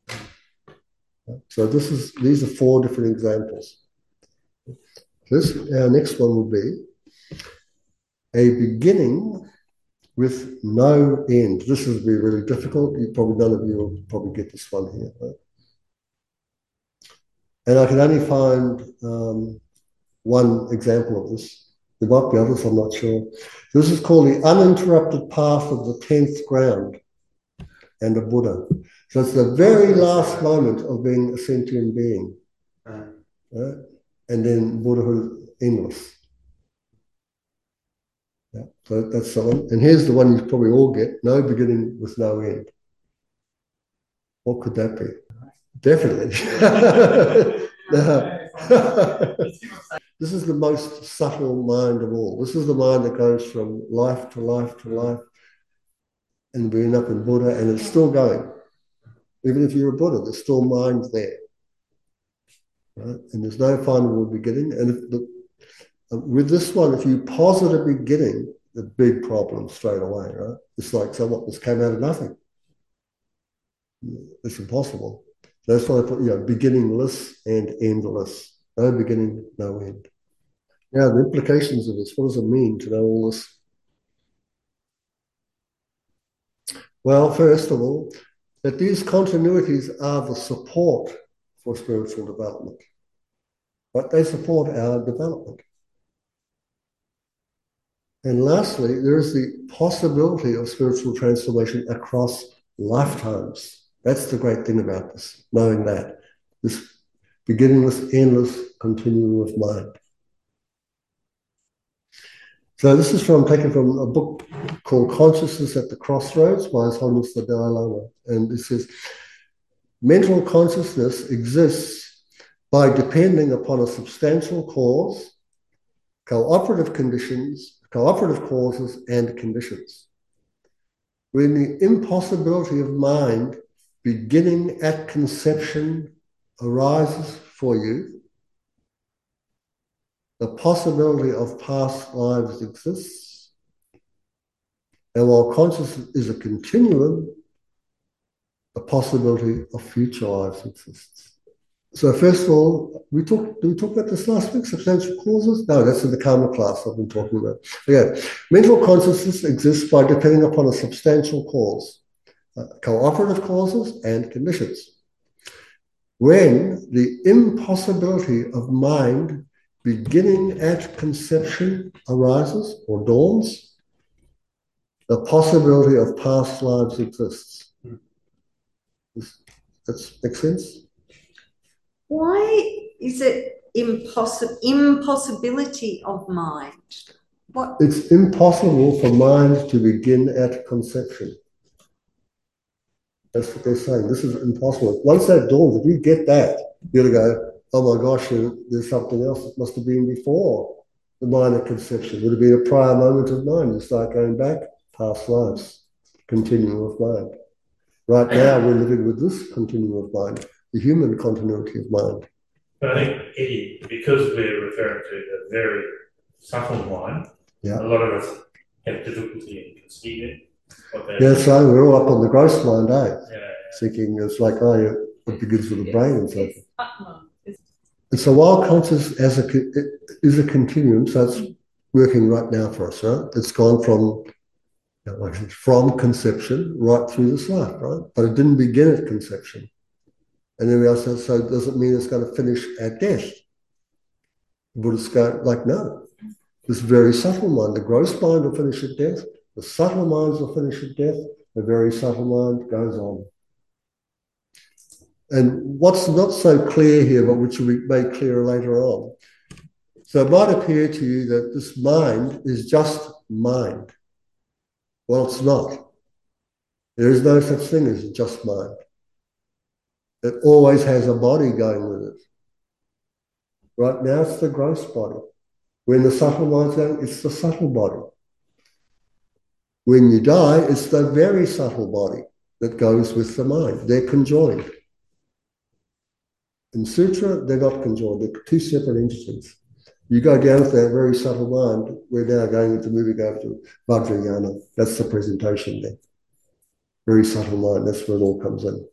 So this is these are four different examples. This our next one will be a beginning with no end. This will be really difficult. You probably none of you will probably get this one here. Right? And I can only find um, one example of this. There might be others, I'm not sure. This is called the uninterrupted path of the tenth ground and a Buddha. So it's the very last moment of being a sentient being. Right? And then Buddhahood endless. Yeah, so that's the one. And here's the one you probably all get, no beginning with no end. What could that be? Definitely. This is the most subtle mind of all. This is the mind that goes from life to life to life. And we end up in Buddha, and it's still going. Even if you're a Buddha, there's still mind there. Right? And there's no findable beginning. And if the, with this one, if you posit a beginning, the big problem straight away, right? It's like somewhat this came out of nothing. It's impossible. That's why I put, you know, beginningless and endless. No beginning, no end. Now, the implications of this, what does it mean to know all this? Well, first of all, that these continuities are the support for spiritual development. But they support our development. And lastly, there is the possibility of spiritual transformation across lifetimes. That's the great thing about this, knowing that. This beginningless, endless continuum of mind. So this is from taken from a book called Consciousness at the Crossroads by His Holiness the Dalai Lama. And it says, mental consciousness exists by depending upon a substantial cause, cooperative conditions, cooperative causes and conditions. When the impossibility of mind beginning at conception arises for you, the possibility of past lives exists, and while consciousness is a continuum, the possibility of future lives exists. So first of all, we talked, did we talk about this last week, substantial causes? No, that's in the karma class I've been talking about. Okay, mental consciousness exists by depending upon a substantial cause, uh, cooperative causes and conditions. When the impossibility of mind beginning at conception arises or dawns, the possibility of past lives exists. Does that make sense? Why is it impossible impossibility of mind? What? It's impossible for mind to begin at conception. That's what they're saying. This is impossible. Once that dawns, if you get that, you're going to go, oh my gosh, there's something else that must have been before the mind at conception. Would have been a prior moment of mind. You start going back, past lives, continuum of mind. Right now, we're living with this continuum of mind, the human continuity of mind. But I think, Eddie, because we're referring to a very subtle mind, yeah. a lot of us have difficulty in conceiving what that yeah, is. so we're all up on the gross mind, eh? Yeah. Thinking it's like, oh, yeah, it begins with the brain and so forth. And so while consciousness as a, it is a continuum, so it's working right now for us, right? It's gone from, you know, like from conception right through this life, right? But it didn't begin at conception. And then we also, so does it mean it's going to finish at death? Buddhists go, like, no. This very subtle mind, the gross mind will finish at death. The subtle minds will finish at death, the very subtle mind goes on. And what's not so clear here, but which will be made clearer later on. So it might appear to you that this mind is just mind. Well, it's not. There is no such thing as just mind. It always has a body going with it. Right now it's the gross body. When the subtle mind's going, it's the subtle body. When you die, it's the very subtle body that goes with the mind. They're conjoined. In Sutra, they're not conjoined. They're two separate entities. You go down to that very subtle mind. We're now going into moving over to Vajrayana. That's the presentation there. Very subtle mind. That's where it all comes in.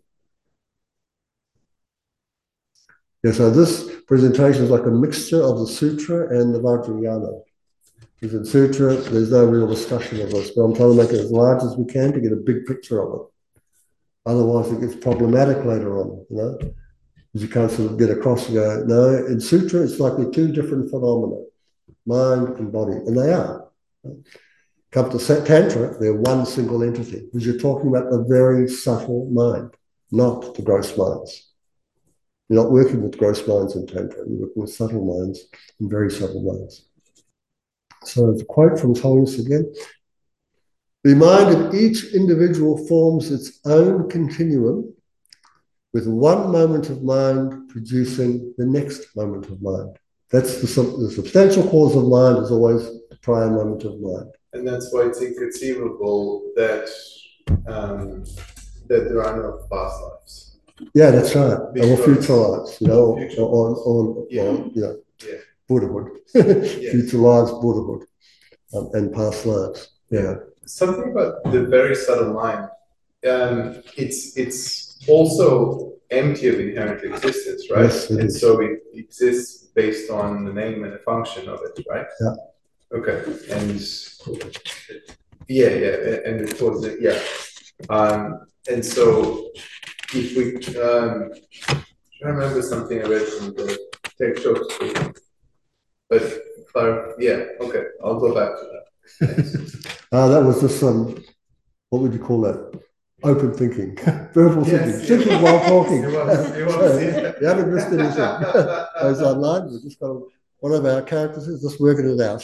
Yeah, so this presentation is like a mixture of the Sutra and the Vajrayana. Because in Sutra, there's no real discussion of this, but I'm trying to make it as large as we can to get a big picture of it. Otherwise, it gets problematic later on, you know? Because you can't sort of get across and go, no, in Sutra, it's like we're two different phenomena, mind and body, and they are. Come to Tantra, they're one single entity, because you're talking about the very subtle mind, not the gross minds. You're not working with gross minds in Tantra, you're working with subtle minds and very subtle minds. So the quote from Holiness again, the mind of each individual forms its own continuum, with one moment of mind producing the next moment of mind. That's the, the substantial cause of mind is always the prior moment of mind. And that's why it's inconceivable that um, that there are no past lives. Yeah, that's right. Or future lives, you know, or, future or, or, yeah. or you know, yeah. Buddhahood, yes. future lives, Buddhahood, um, and past lives. Yeah. Something about the very subtle mind. Um, it's it's also empty of inherent existence, right? Yes, it and is. so it exists based on the name and the function of it, right? Yeah. Okay. And yeah, yeah, and of course, yeah. Um, and so if we um, I remember something I read from the textbook, but uh, yeah, okay, I'll go back to that. Thanks. uh, that was just some, um, what would you call that? Open thinking, verbal Yes, thinking, yeah. thinking while talking. It was, it was, yeah. You haven't missed anything. Those online, we've just got to, one of our characters is just working it out.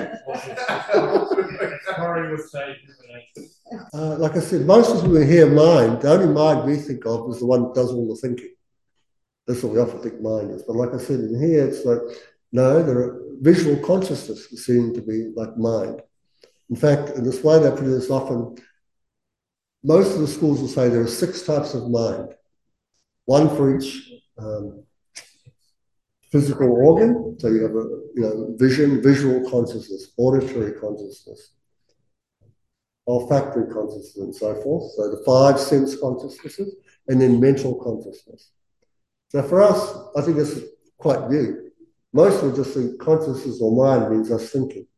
uh, like I said, most of us when we hear mind, the only mind we think of is the one that does all the thinking. That's what we often think mind is. But like I said, in here, it's like, no, there are visual consciousness that seem to be like mind. In fact, in this way, they put this often, most of the schools will say there are six types of mind, one for each um, physical organ. So you have a you know vision, visual consciousness, auditory consciousness, olfactory consciousness, and so forth. So the five sense consciousnesses, and then mental consciousness. So for us, I think this is quite new. Most will just think consciousness or mind means us thinking.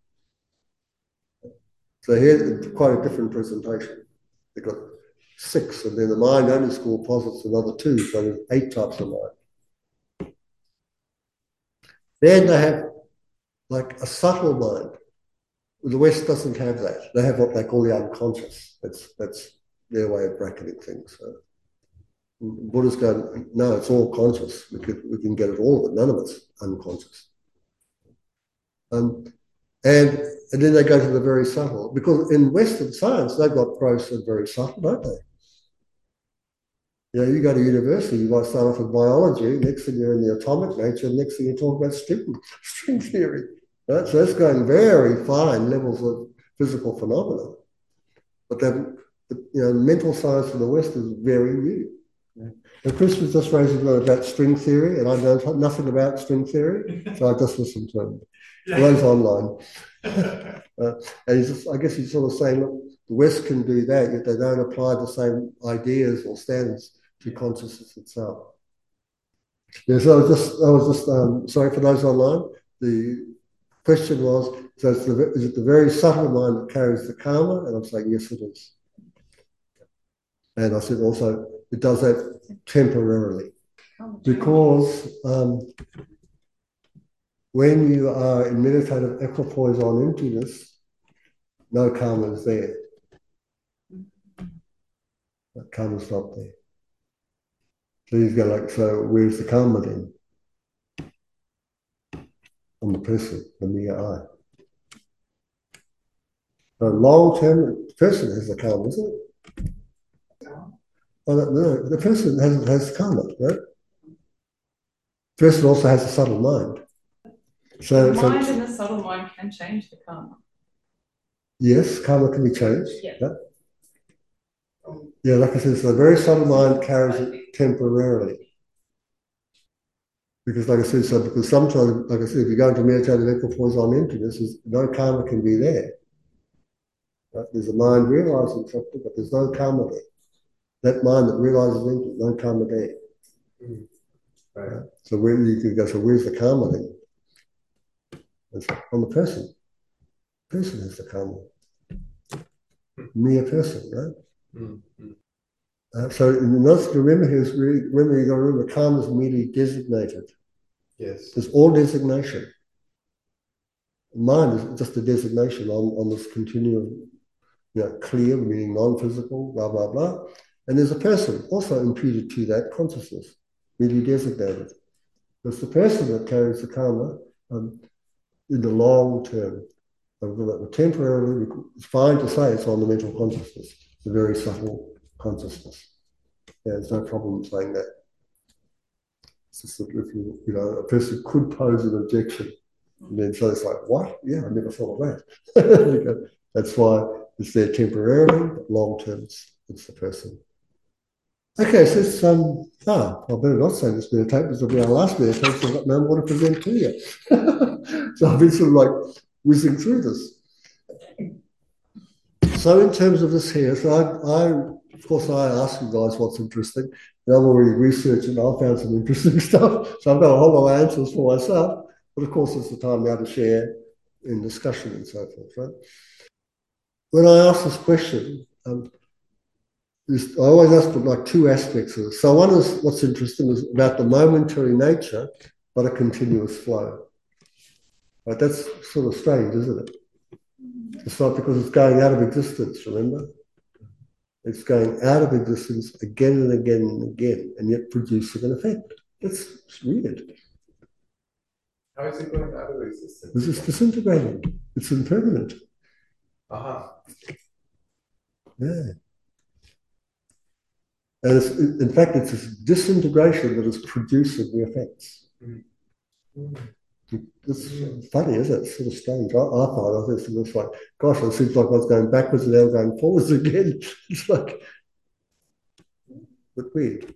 So here's quite a different presentation. They've got six, and then the mind only school posits another two, so there's eight types of mind. Then they have like a subtle mind. The West doesn't have that. They have what they call the unconscious. That's that's their way of bracketing things. So Buddha's going, no, it's all conscious. We could we can get it all of it. None of it's unconscious. Um, and and then they go to the very subtle, because in Western science they've got gross and very subtle, don't they? You know, you go to university, you might start off with biology, next thing you're in the atomic nature, next thing you talk about string, string theory. Right? So it's going very fine levels of physical phenomena. But then, you know, mental science in the West is very new. Yeah. And Chris was just raising about string theory, and I know nothing about string theory, so I just listened to him. Yeah. Those online. uh, and he's just, I guess he's sort of saying, look, the West can do that, yet they don't apply the same ideas or standards to consciousness itself. Yeah, so I was just, I was just um, sorry for those online. The question was, so it's the, is it the very subtle mind that carries the karma? And I'm saying, yes, it is. And I said also, it does that temporarily. Because um, when you are in meditative equipoise on emptiness, no karma is there. But karma's not there. So you go like, so where's the karma then? On the person, the mere I. So long term, the person has the karma, isn't it? Oh, no, no, the person has, has karma, right? The person also has a subtle mind. So, the so mind and the subtle mind can change the karma. yes, karma can be changed. Yeah. Yeah, yeah, like I said, so the very subtle mind carries it temporarily. Because like I said, so because sometimes, like I said, if you go into meditative equipoise on emptiness, there's no karma can be there. Right? There's a mind realizing something, but there's no karma there. That mind that realizes empty, no karma there. Mm. Right. Right? So where you can go, so where's the karma then? It's on the person. Person is the karma. Mere person, right? Mm. Uh, so in order to remember here is really, remember you got to remember karma is merely designated. Yes. It's all designation. Mind is just a designation on, on this continuum, you know, clear, meaning non-physical, blah, blah, blah. And there's a person also imputed to that consciousness, merely designated. It's the person that carries the karma um, in the long term. Temporarily, it's fine to say it's on the mental consciousness. It's a very subtle consciousness. Yeah, there's no problem saying that. It's just that if you, you know, a person could pose an objection, and then so it's like, what? Yeah, I never thought of that. That's why it's there temporarily, but long term, it's, it's the person. Okay, so it's, um, ah, I better not say this meditation, this will be our last meditation, so I've got no more to present to you. So I've been sort of like whizzing through this. So in terms of this here, so I, I of course, I ask you guys what's interesting, and I've already researched and I found some interesting stuff, so I've got a whole lot of answers for myself, but of course it's the time now to share in discussion and so forth, right? When I ask this question, um, I always ask for like two aspects of it. So one is what's interesting is about the momentary nature, but a continuous flow. Right? That's sort of strange, isn't it? It's not because it's going out of existence, remember? It's going out of existence again and again and again, and yet producing an effect. That's weird. How is it going out of existence? This is disintegrating. It's impermanent. Uh-huh. Yeah. And it's, in fact, it's this disintegration that is producing the effects. Mm. It's funny, isn't it? It's sort of strange. I, I find it was like, gosh, it seems like I was going backwards and now going forwards again. It's like, but weird.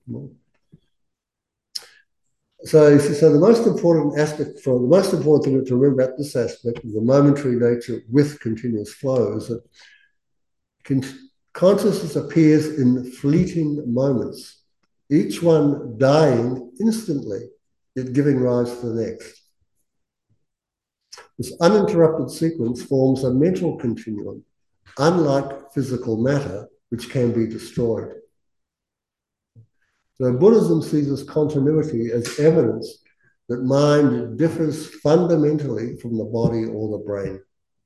So, so the most important aspect, for the most important thing to remember about this aspect of the momentary nature with continuous flow is that consciousness appears in fleeting moments, each one dying instantly, yet giving rise to the next. This uninterrupted sequence forms a mental continuum, unlike physical matter, which can be destroyed. So Buddhism sees this continuity as evidence that mind differs fundamentally from the body or the brain.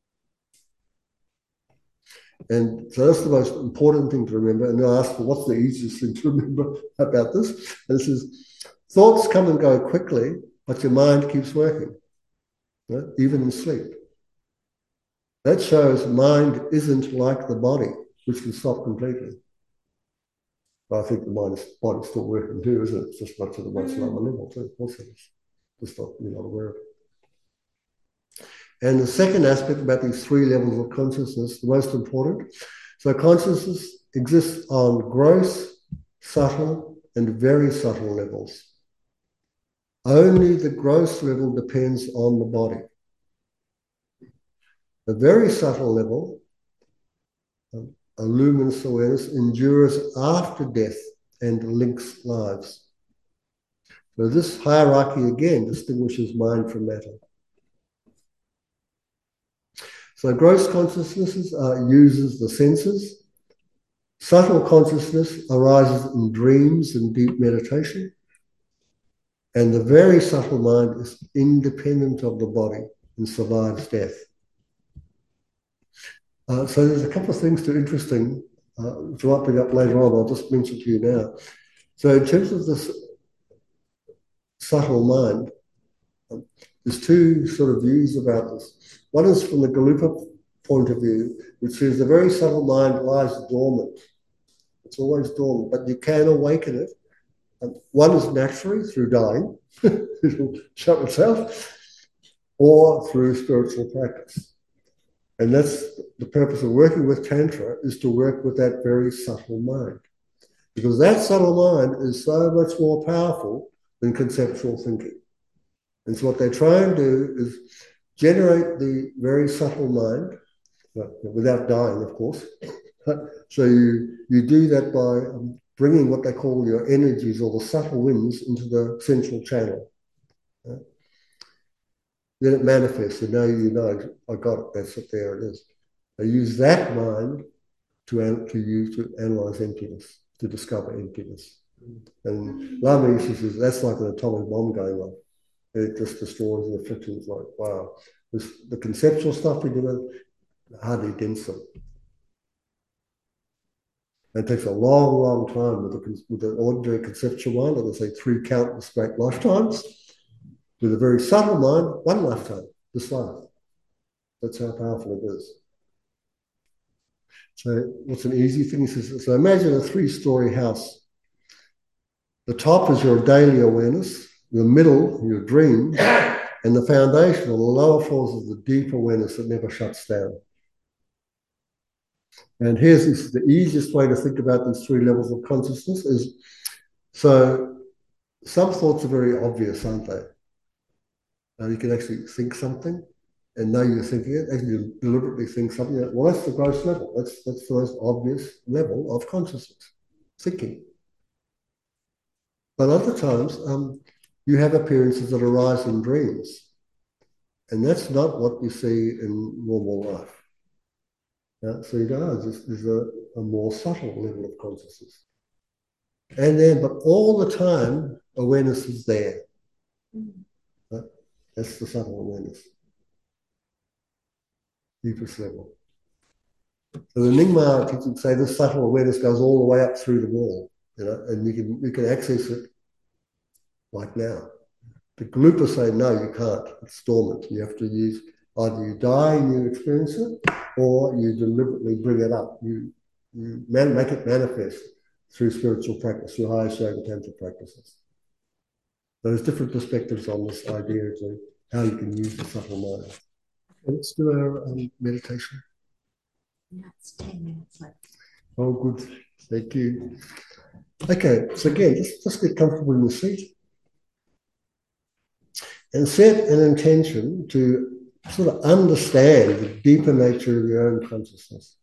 And so that's the most important thing to remember. And I ask for what's the easiest thing to remember about this? And this is, thoughts come and go quickly, but your mind keeps working, right? Even in sleep. That shows mind isn't like the body, which can stop completely. But I think the mind is, body's still working too, isn't it? It's just much at a much lower level too. Of course it is. Just not, you're not aware of it. And the second aspect about these three levels of consciousness, the most important. So consciousness exists on gross, subtle, and very subtle levels. Only the gross level depends on the body. The very subtle level, um, a luminous awareness, endures after death and links lives. So this hierarchy again distinguishes mind from matter. So gross consciousness uh, uses the senses. Subtle consciousness arises in dreams and deep meditation. And the very subtle mind is independent of the body and survives death. Uh, so there's a couple of things that are interesting, uh, which I might bring up later on. I'll just mention to you now. So in terms of this subtle mind, um, there's two sort of views about this. One is from the Galupa point of view, which says the very subtle mind lies dormant. It's always dormant, but you can awaken it. Um, one is naturally through dying, it'll shut itself, or through spiritual practice. And that's the purpose of working with Tantra, is to work with that very subtle mind. Because that subtle mind is so much more powerful than conceptual thinking. And so what they try and do is generate the very subtle mind, well, without dying, of course. So you, you do that by um, bringing what they call your energies or the subtle winds into the central channel. Right? Then it manifests, and now you know, I got it, that's it, there it is. They use that mind to, to use to analyze emptiness, to discover emptiness. And Lama says that's like an atomic bomb going off. It just destroys the afflictions. Like, wow. This, the conceptual stuff we do, hardly dents them. It takes a long, long time with the, with the ordinary conceptual mind, like I say, three countless great lifetimes. With a very subtle mind, one lifetime, this life. That's how powerful it is. So what's an easy thing? So imagine a three-story house. The top is your daily awareness, the middle, your dream, and the foundation or the lower floors is the deep awareness that never shuts down. And here's this, the easiest way to think about these three levels of consciousness is, so some thoughts are very obvious, aren't they? Uh, you can actually think something and know you're thinking it, actually you deliberately think something. Well, that's the gross level. That's, that's the most obvious level of consciousness, thinking. But other times, um, you have appearances that arise in dreams. And that's not what you see in normal life. Yeah, so you go, oh, there's, there's a, a more subtle level of consciousness. And then, but all the time, awareness is there. Mm. Right? That's the subtle awareness. Deepest level. So the Nyingma teaching say this subtle awareness goes all the way up through the wall, you know, and you can you can access it like now. The Galupa say no, you can't. It's dormant. You have to use either you die and you experience it, or you deliberately bring it up. You you man, make it manifest through spiritual practice, through higher yoga tantra practices. There's different perspectives on this idea of how you can use the subtle mind. Okay, let's do our um, meditation. That's ten minutes left. Oh, good. Thank you. Okay, so again, just, just get comfortable in your seat and set an intention to sort of understand the deeper nature of your own consciousness.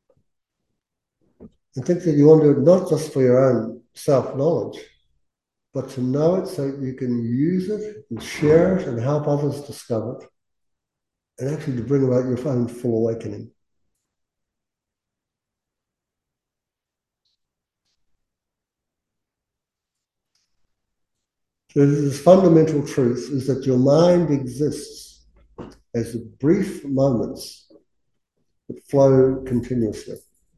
And think that you want to do it not just for your own self-knowledge, but to know it so you can use it and share it and help others discover it, and actually to bring about your own full awakening. So this fundamental truth is that your mind exists as brief moments that flow continuously.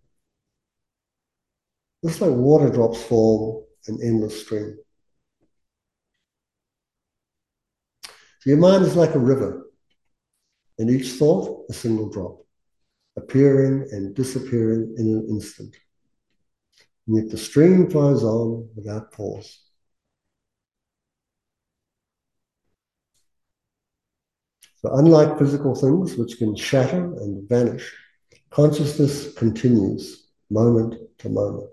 Just like water drops form an endless stream. So your mind is like a river, and each thought a single drop, appearing and disappearing in an instant. And yet the stream flows on without pause. So unlike physical things which can shatter and vanish, consciousness continues moment to moment.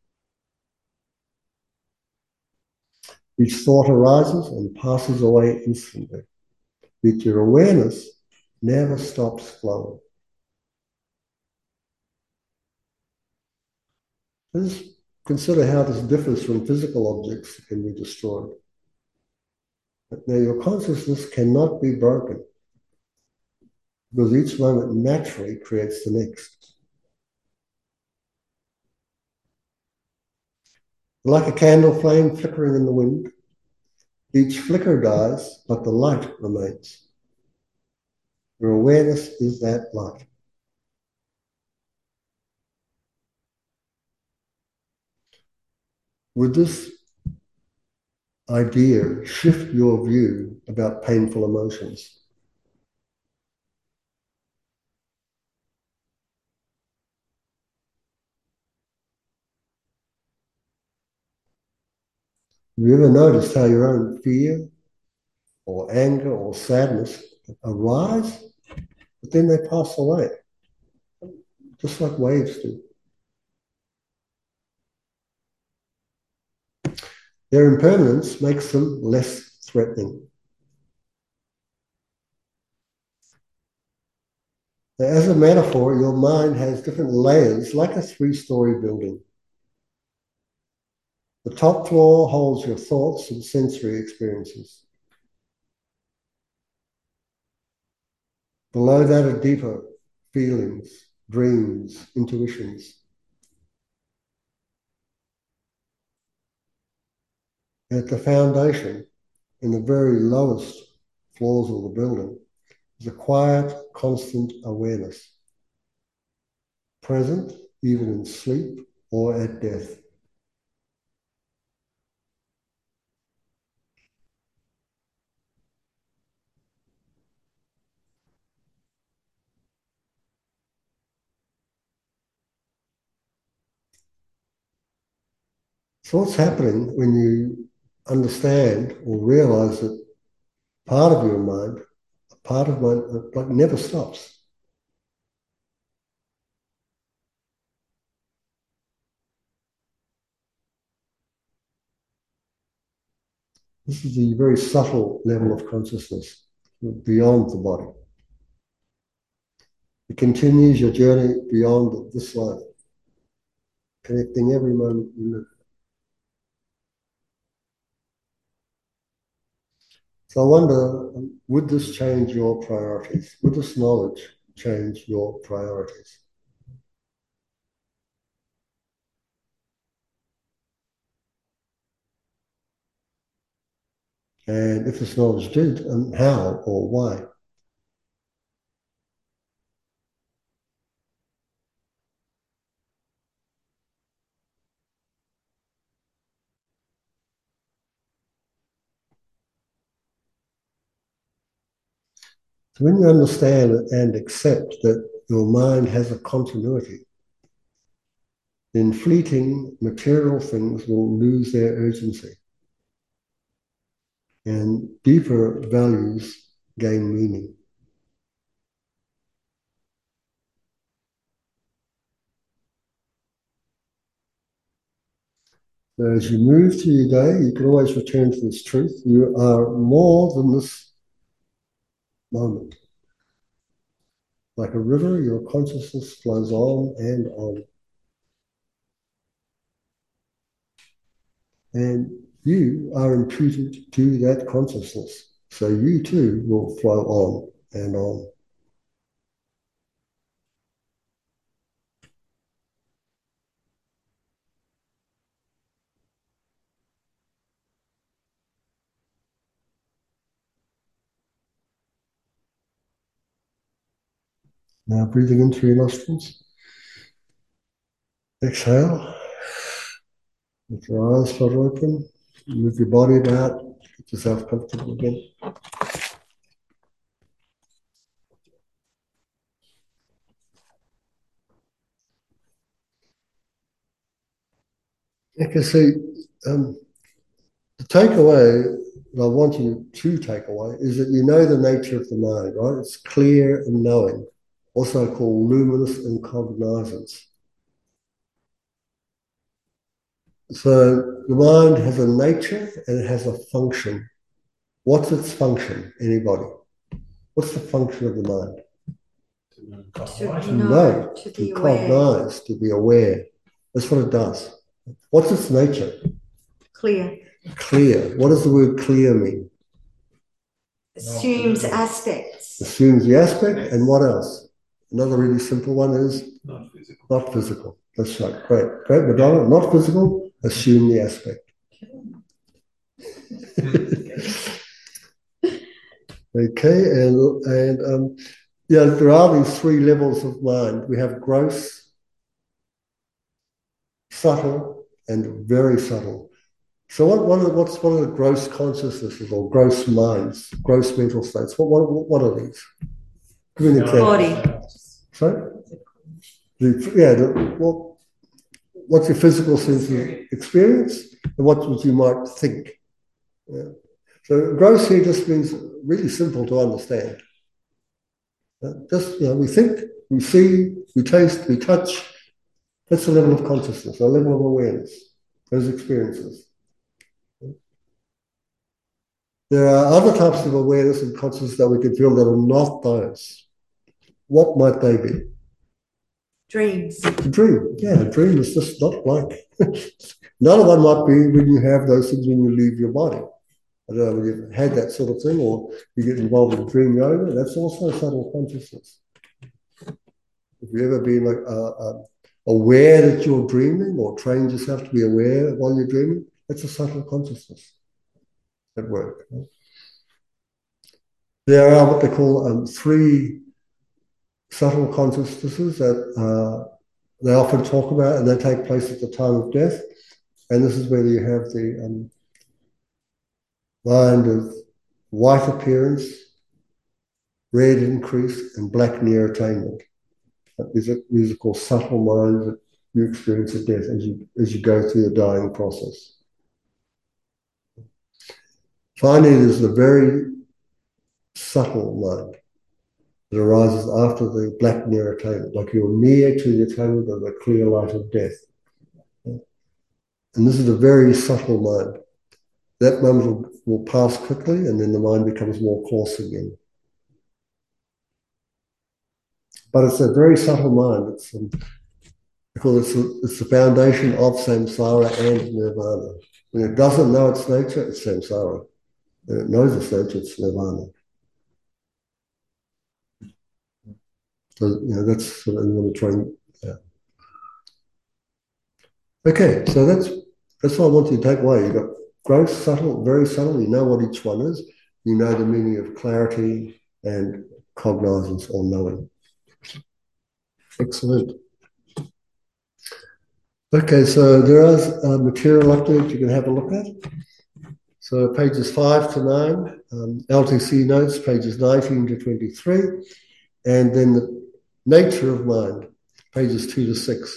Each thought arises and passes away instantly, yet your awareness never stops flowing. Let's consider how this differs from physical objects that can be destroyed. Now, your consciousness cannot be broken, because each moment naturally creates the next. Like a candle flame flickering in the wind, each flicker dies, but the light remains. Your awareness is that light. would this idea shift your view about painful emotions? Have you ever noticed how your own fear or anger or sadness arise, but then they pass away, just like waves do? Their impermanence makes them less threatening. As a metaphor, your mind has different layers, like a three-story building. The top floor holds your thoughts and sensory experiences. Below that are deeper feelings, dreams, intuitions. At the foundation, in the very lowest floors of the building, is a quiet, constant awareness, present even in sleep or at death. So what's happening when you understand or realize that part of your mind, a part of mind, like never stops? This is a very subtle level of consciousness beyond the body. It continues your journey beyond this life, connecting every moment you live. So I wonder, would this change your priorities? Would this knowledge change your priorities? And if this knowledge did, and how or why? So when you understand and accept that your mind has a continuity, then fleeting material things will lose their urgency, and deeper values gain meaning. So as you move through your day, you can always return to this truth. You are more than this moment. Like a river, your consciousness flows on and on. And you are imputed to that consciousness. So you too will flow on and on. Now breathing in through your nostrils. Exhale. With your eyes flutter open. Move your body about. Get yourself comfortable again. You can see um, the takeaway that I want you to take away is that you know the nature of the mind, right? It's clear and knowing, also called luminous and cognizance. So the mind has a nature and it has a function. What's its function? Anybody? What's the function of the mind? To To know, know, to to be aware. cognize, to be aware. That's what it does. What's its nature? Clear. Clear. What does the word clear mean? Assumes aspects. Assumes the aspect, and what else? Another really simple one is Not physical. not physical. That's right. Great. Great, Madonna. Not physical, assume the aspect. Okay, and and um, yeah, there are these three levels of mind. We have gross, subtle, and very subtle. So what, what are, what's one of the gross consciousnesses or gross minds, gross mental states? What, what, what are these? Give me an example. Body. Sorry? The, yeah, the, what, what's your physical sense of experience and what would you might think? Yeah. So gross here just means really simple to understand. Uh, just, you know, we think, we see, we taste, we touch. That's a level of consciousness, a level of awareness, those experiences. There are other types of awareness and consciousness that we can feel that are not those. What might they be? Dreams. A dream. Yeah, a dream is just not like. Another one might be when you have those things when you leave your body. I don't know, when you've had that sort of thing, or you get involved in dream yoga, that's also subtle consciousness. Have you ever been like uh, uh, aware that you're dreaming, or trained yourself to be aware while you're dreaming? That's a subtle consciousness at work. There are what they call um, three subtle consciousnesses that uh, they often talk about, and they take place at the time of death. And this is where you have the um, mind of white appearance, red increase, and black near attainment. These are, these are called subtle minds that you experience at death as you, as you go through the dying process. Finally, there's the very subtle mind that arises after the black near attainment, like you're near to the attainment of the clear light of death. And this is a very subtle mind. That moment will, will pass quickly, and then the mind becomes more coarse again. But it's a very subtle mind. It's, um, because it's, a, it's the foundation of samsara and nirvana. When it doesn't know its nature, it's samsara. When it knows its nature, it's nirvana. So, you know, that's what I want to try and. Yeah. Okay, so that's that's what I want you to take away. You've got gross, subtle, very subtle. You know what each one is. You know the meaning of clarity and cognizance or knowing. Excellent. Okay, so there is uh, material up there that you can have a look at. So pages five to nine, um, L T C notes, pages nineteen to twenty-three, and then the nature of mind, pages two to six.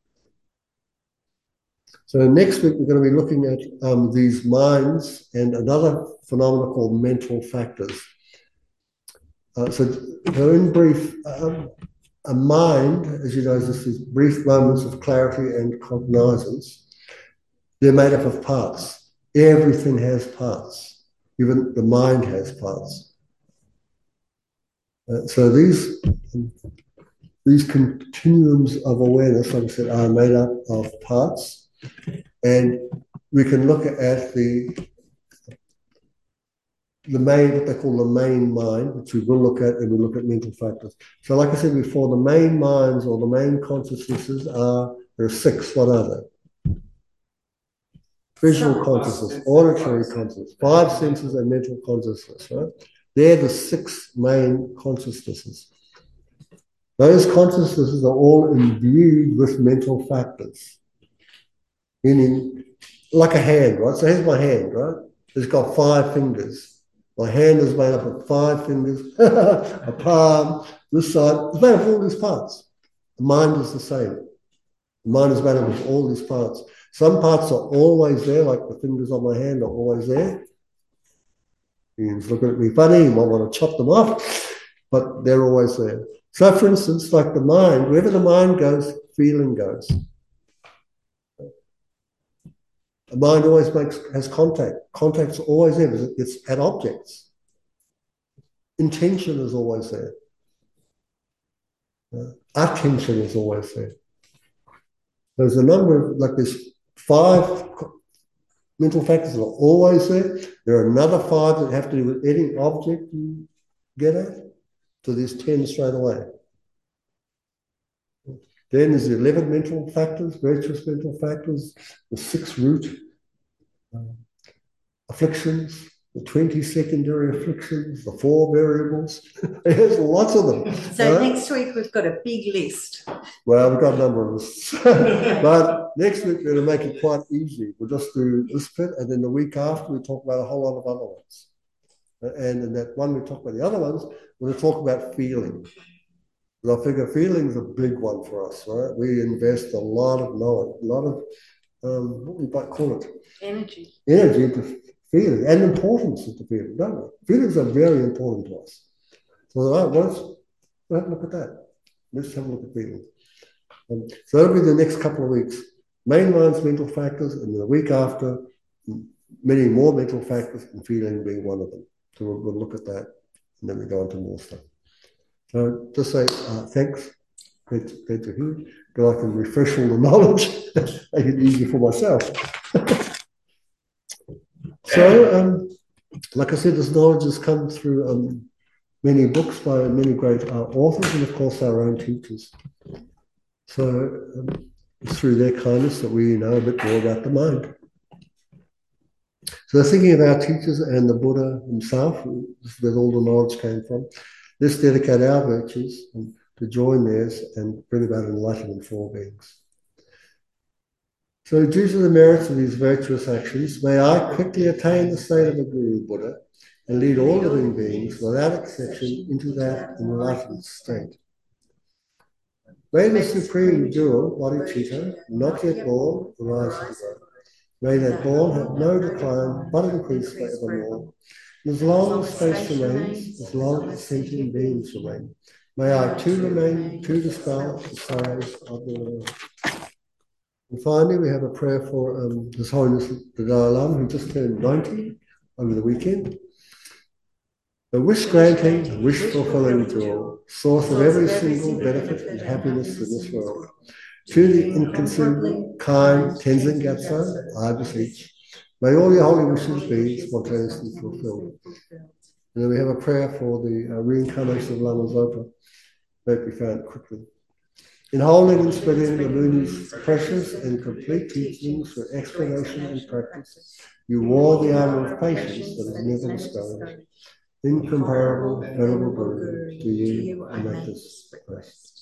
So next week, we're going to be looking at um, these minds and another phenomenon called mental factors. Uh, so, so in brief, um, a mind, as you know, is this is brief moments of clarity and cognizance. They're made up of parts. Everything has parts. Even the mind has parts. Uh, so these, um, these continuums of awareness, like I said, are made up of parts. And we can look at the the main, what they call the main mind, which we will look at, and we look at mental factors. So like I said before, the main minds or the main consciousnesses are, there are six. What are they? Visual consciousness, auditory consciousness, five senses and mental consciousness, right? They're the six main consciousnesses. Those consciousnesses are all imbued with mental factors. Meaning, like a hand, right? So here's my hand, right? It's got five fingers. My hand is made up of five fingers, a palm, this side. It's made up of all these parts. The mind is the same. The mind is made up of all these parts. Some parts are always there, like the fingers on my hand are always there. You're looking at me funny, you might want to chop them off, but they're always there. So, for instance, like the mind, wherever the mind goes, feeling goes. The mind always makes has contact. Contact's always there. It's at objects. Intention is always there. Uh, attention is always there. There's a number of, like there's five mental factors that are always there. There are another five that have to do with any object you get at. So there's ten straight away. Then there's the eleven mental factors, virtuous mental factors, the six root uh, afflictions, the twenty secondary afflictions, the four variables. There's lots of them. So right? next week we've got a big list. Well, we've got a number of lists. But next week, we're going to make it quite easy. We'll just do this bit, and then the week after, we talk about a whole lot of other ones. And in that one, we talk about the other ones, we're going to talk about feeling. Because I figure feeling is a big one for us, right? We invest a lot of knowledge, a lot of, um, what we might call it? Energy. Energy into feeling and importance into feeling, don't we? Feelings are very important to us. So, right, let's have a look at that. Let's have a look at feeling. Um, so that'll be the next couple of weeks. Mainline's mental factors, and the week after, many more mental factors, and feeling being one of them. So we'll, we'll look at that, and then we go on to more stuff. So just say uh, thanks. Great, great to hear. Because I can refresh all the knowledge, make it easy for myself. So, um, like I said, this knowledge has come through um, many books by many great uh, authors, and of course our own teachers. So um, it's through their kindness that we know a bit more about the mind. So thinking of our teachers and the Buddha himself, this is where all the knowledge came from, let's dedicate our virtues to join theirs and bring about enlightenment for all beings. So due to the merits of these virtuous actions, may I quickly attain the state of a Guru Buddha and lead all living beings without exception into that enlightened state. May the Supreme Jewel, Bodhicitta, not yet born, arise and grow. May that born have no decline, but increase forevermore. And as long as space remains, as long as sentient beings remain, may I too remain to dispel the sorrows of the world. And finally, we have a prayer for um, His Holiness the Dalai Lama, who just turned ninety over the weekend. The wish-granting, wish-fulfilling jewel, source of every single benefit and happiness in this world. To the inconceivable, kind Tenzin Gyatso, I beseech, may all your holy wishes be spontaneously fulfilled. And then we have a prayer for the uh, reincarnation of Lama Zopa, may it be found quickly. In holding and spreading the Muni's precious and complete teachings for explanation and practice, you wore the armor of patience that is never discouraged. Incomparable, venerable Guru, to you I make this request.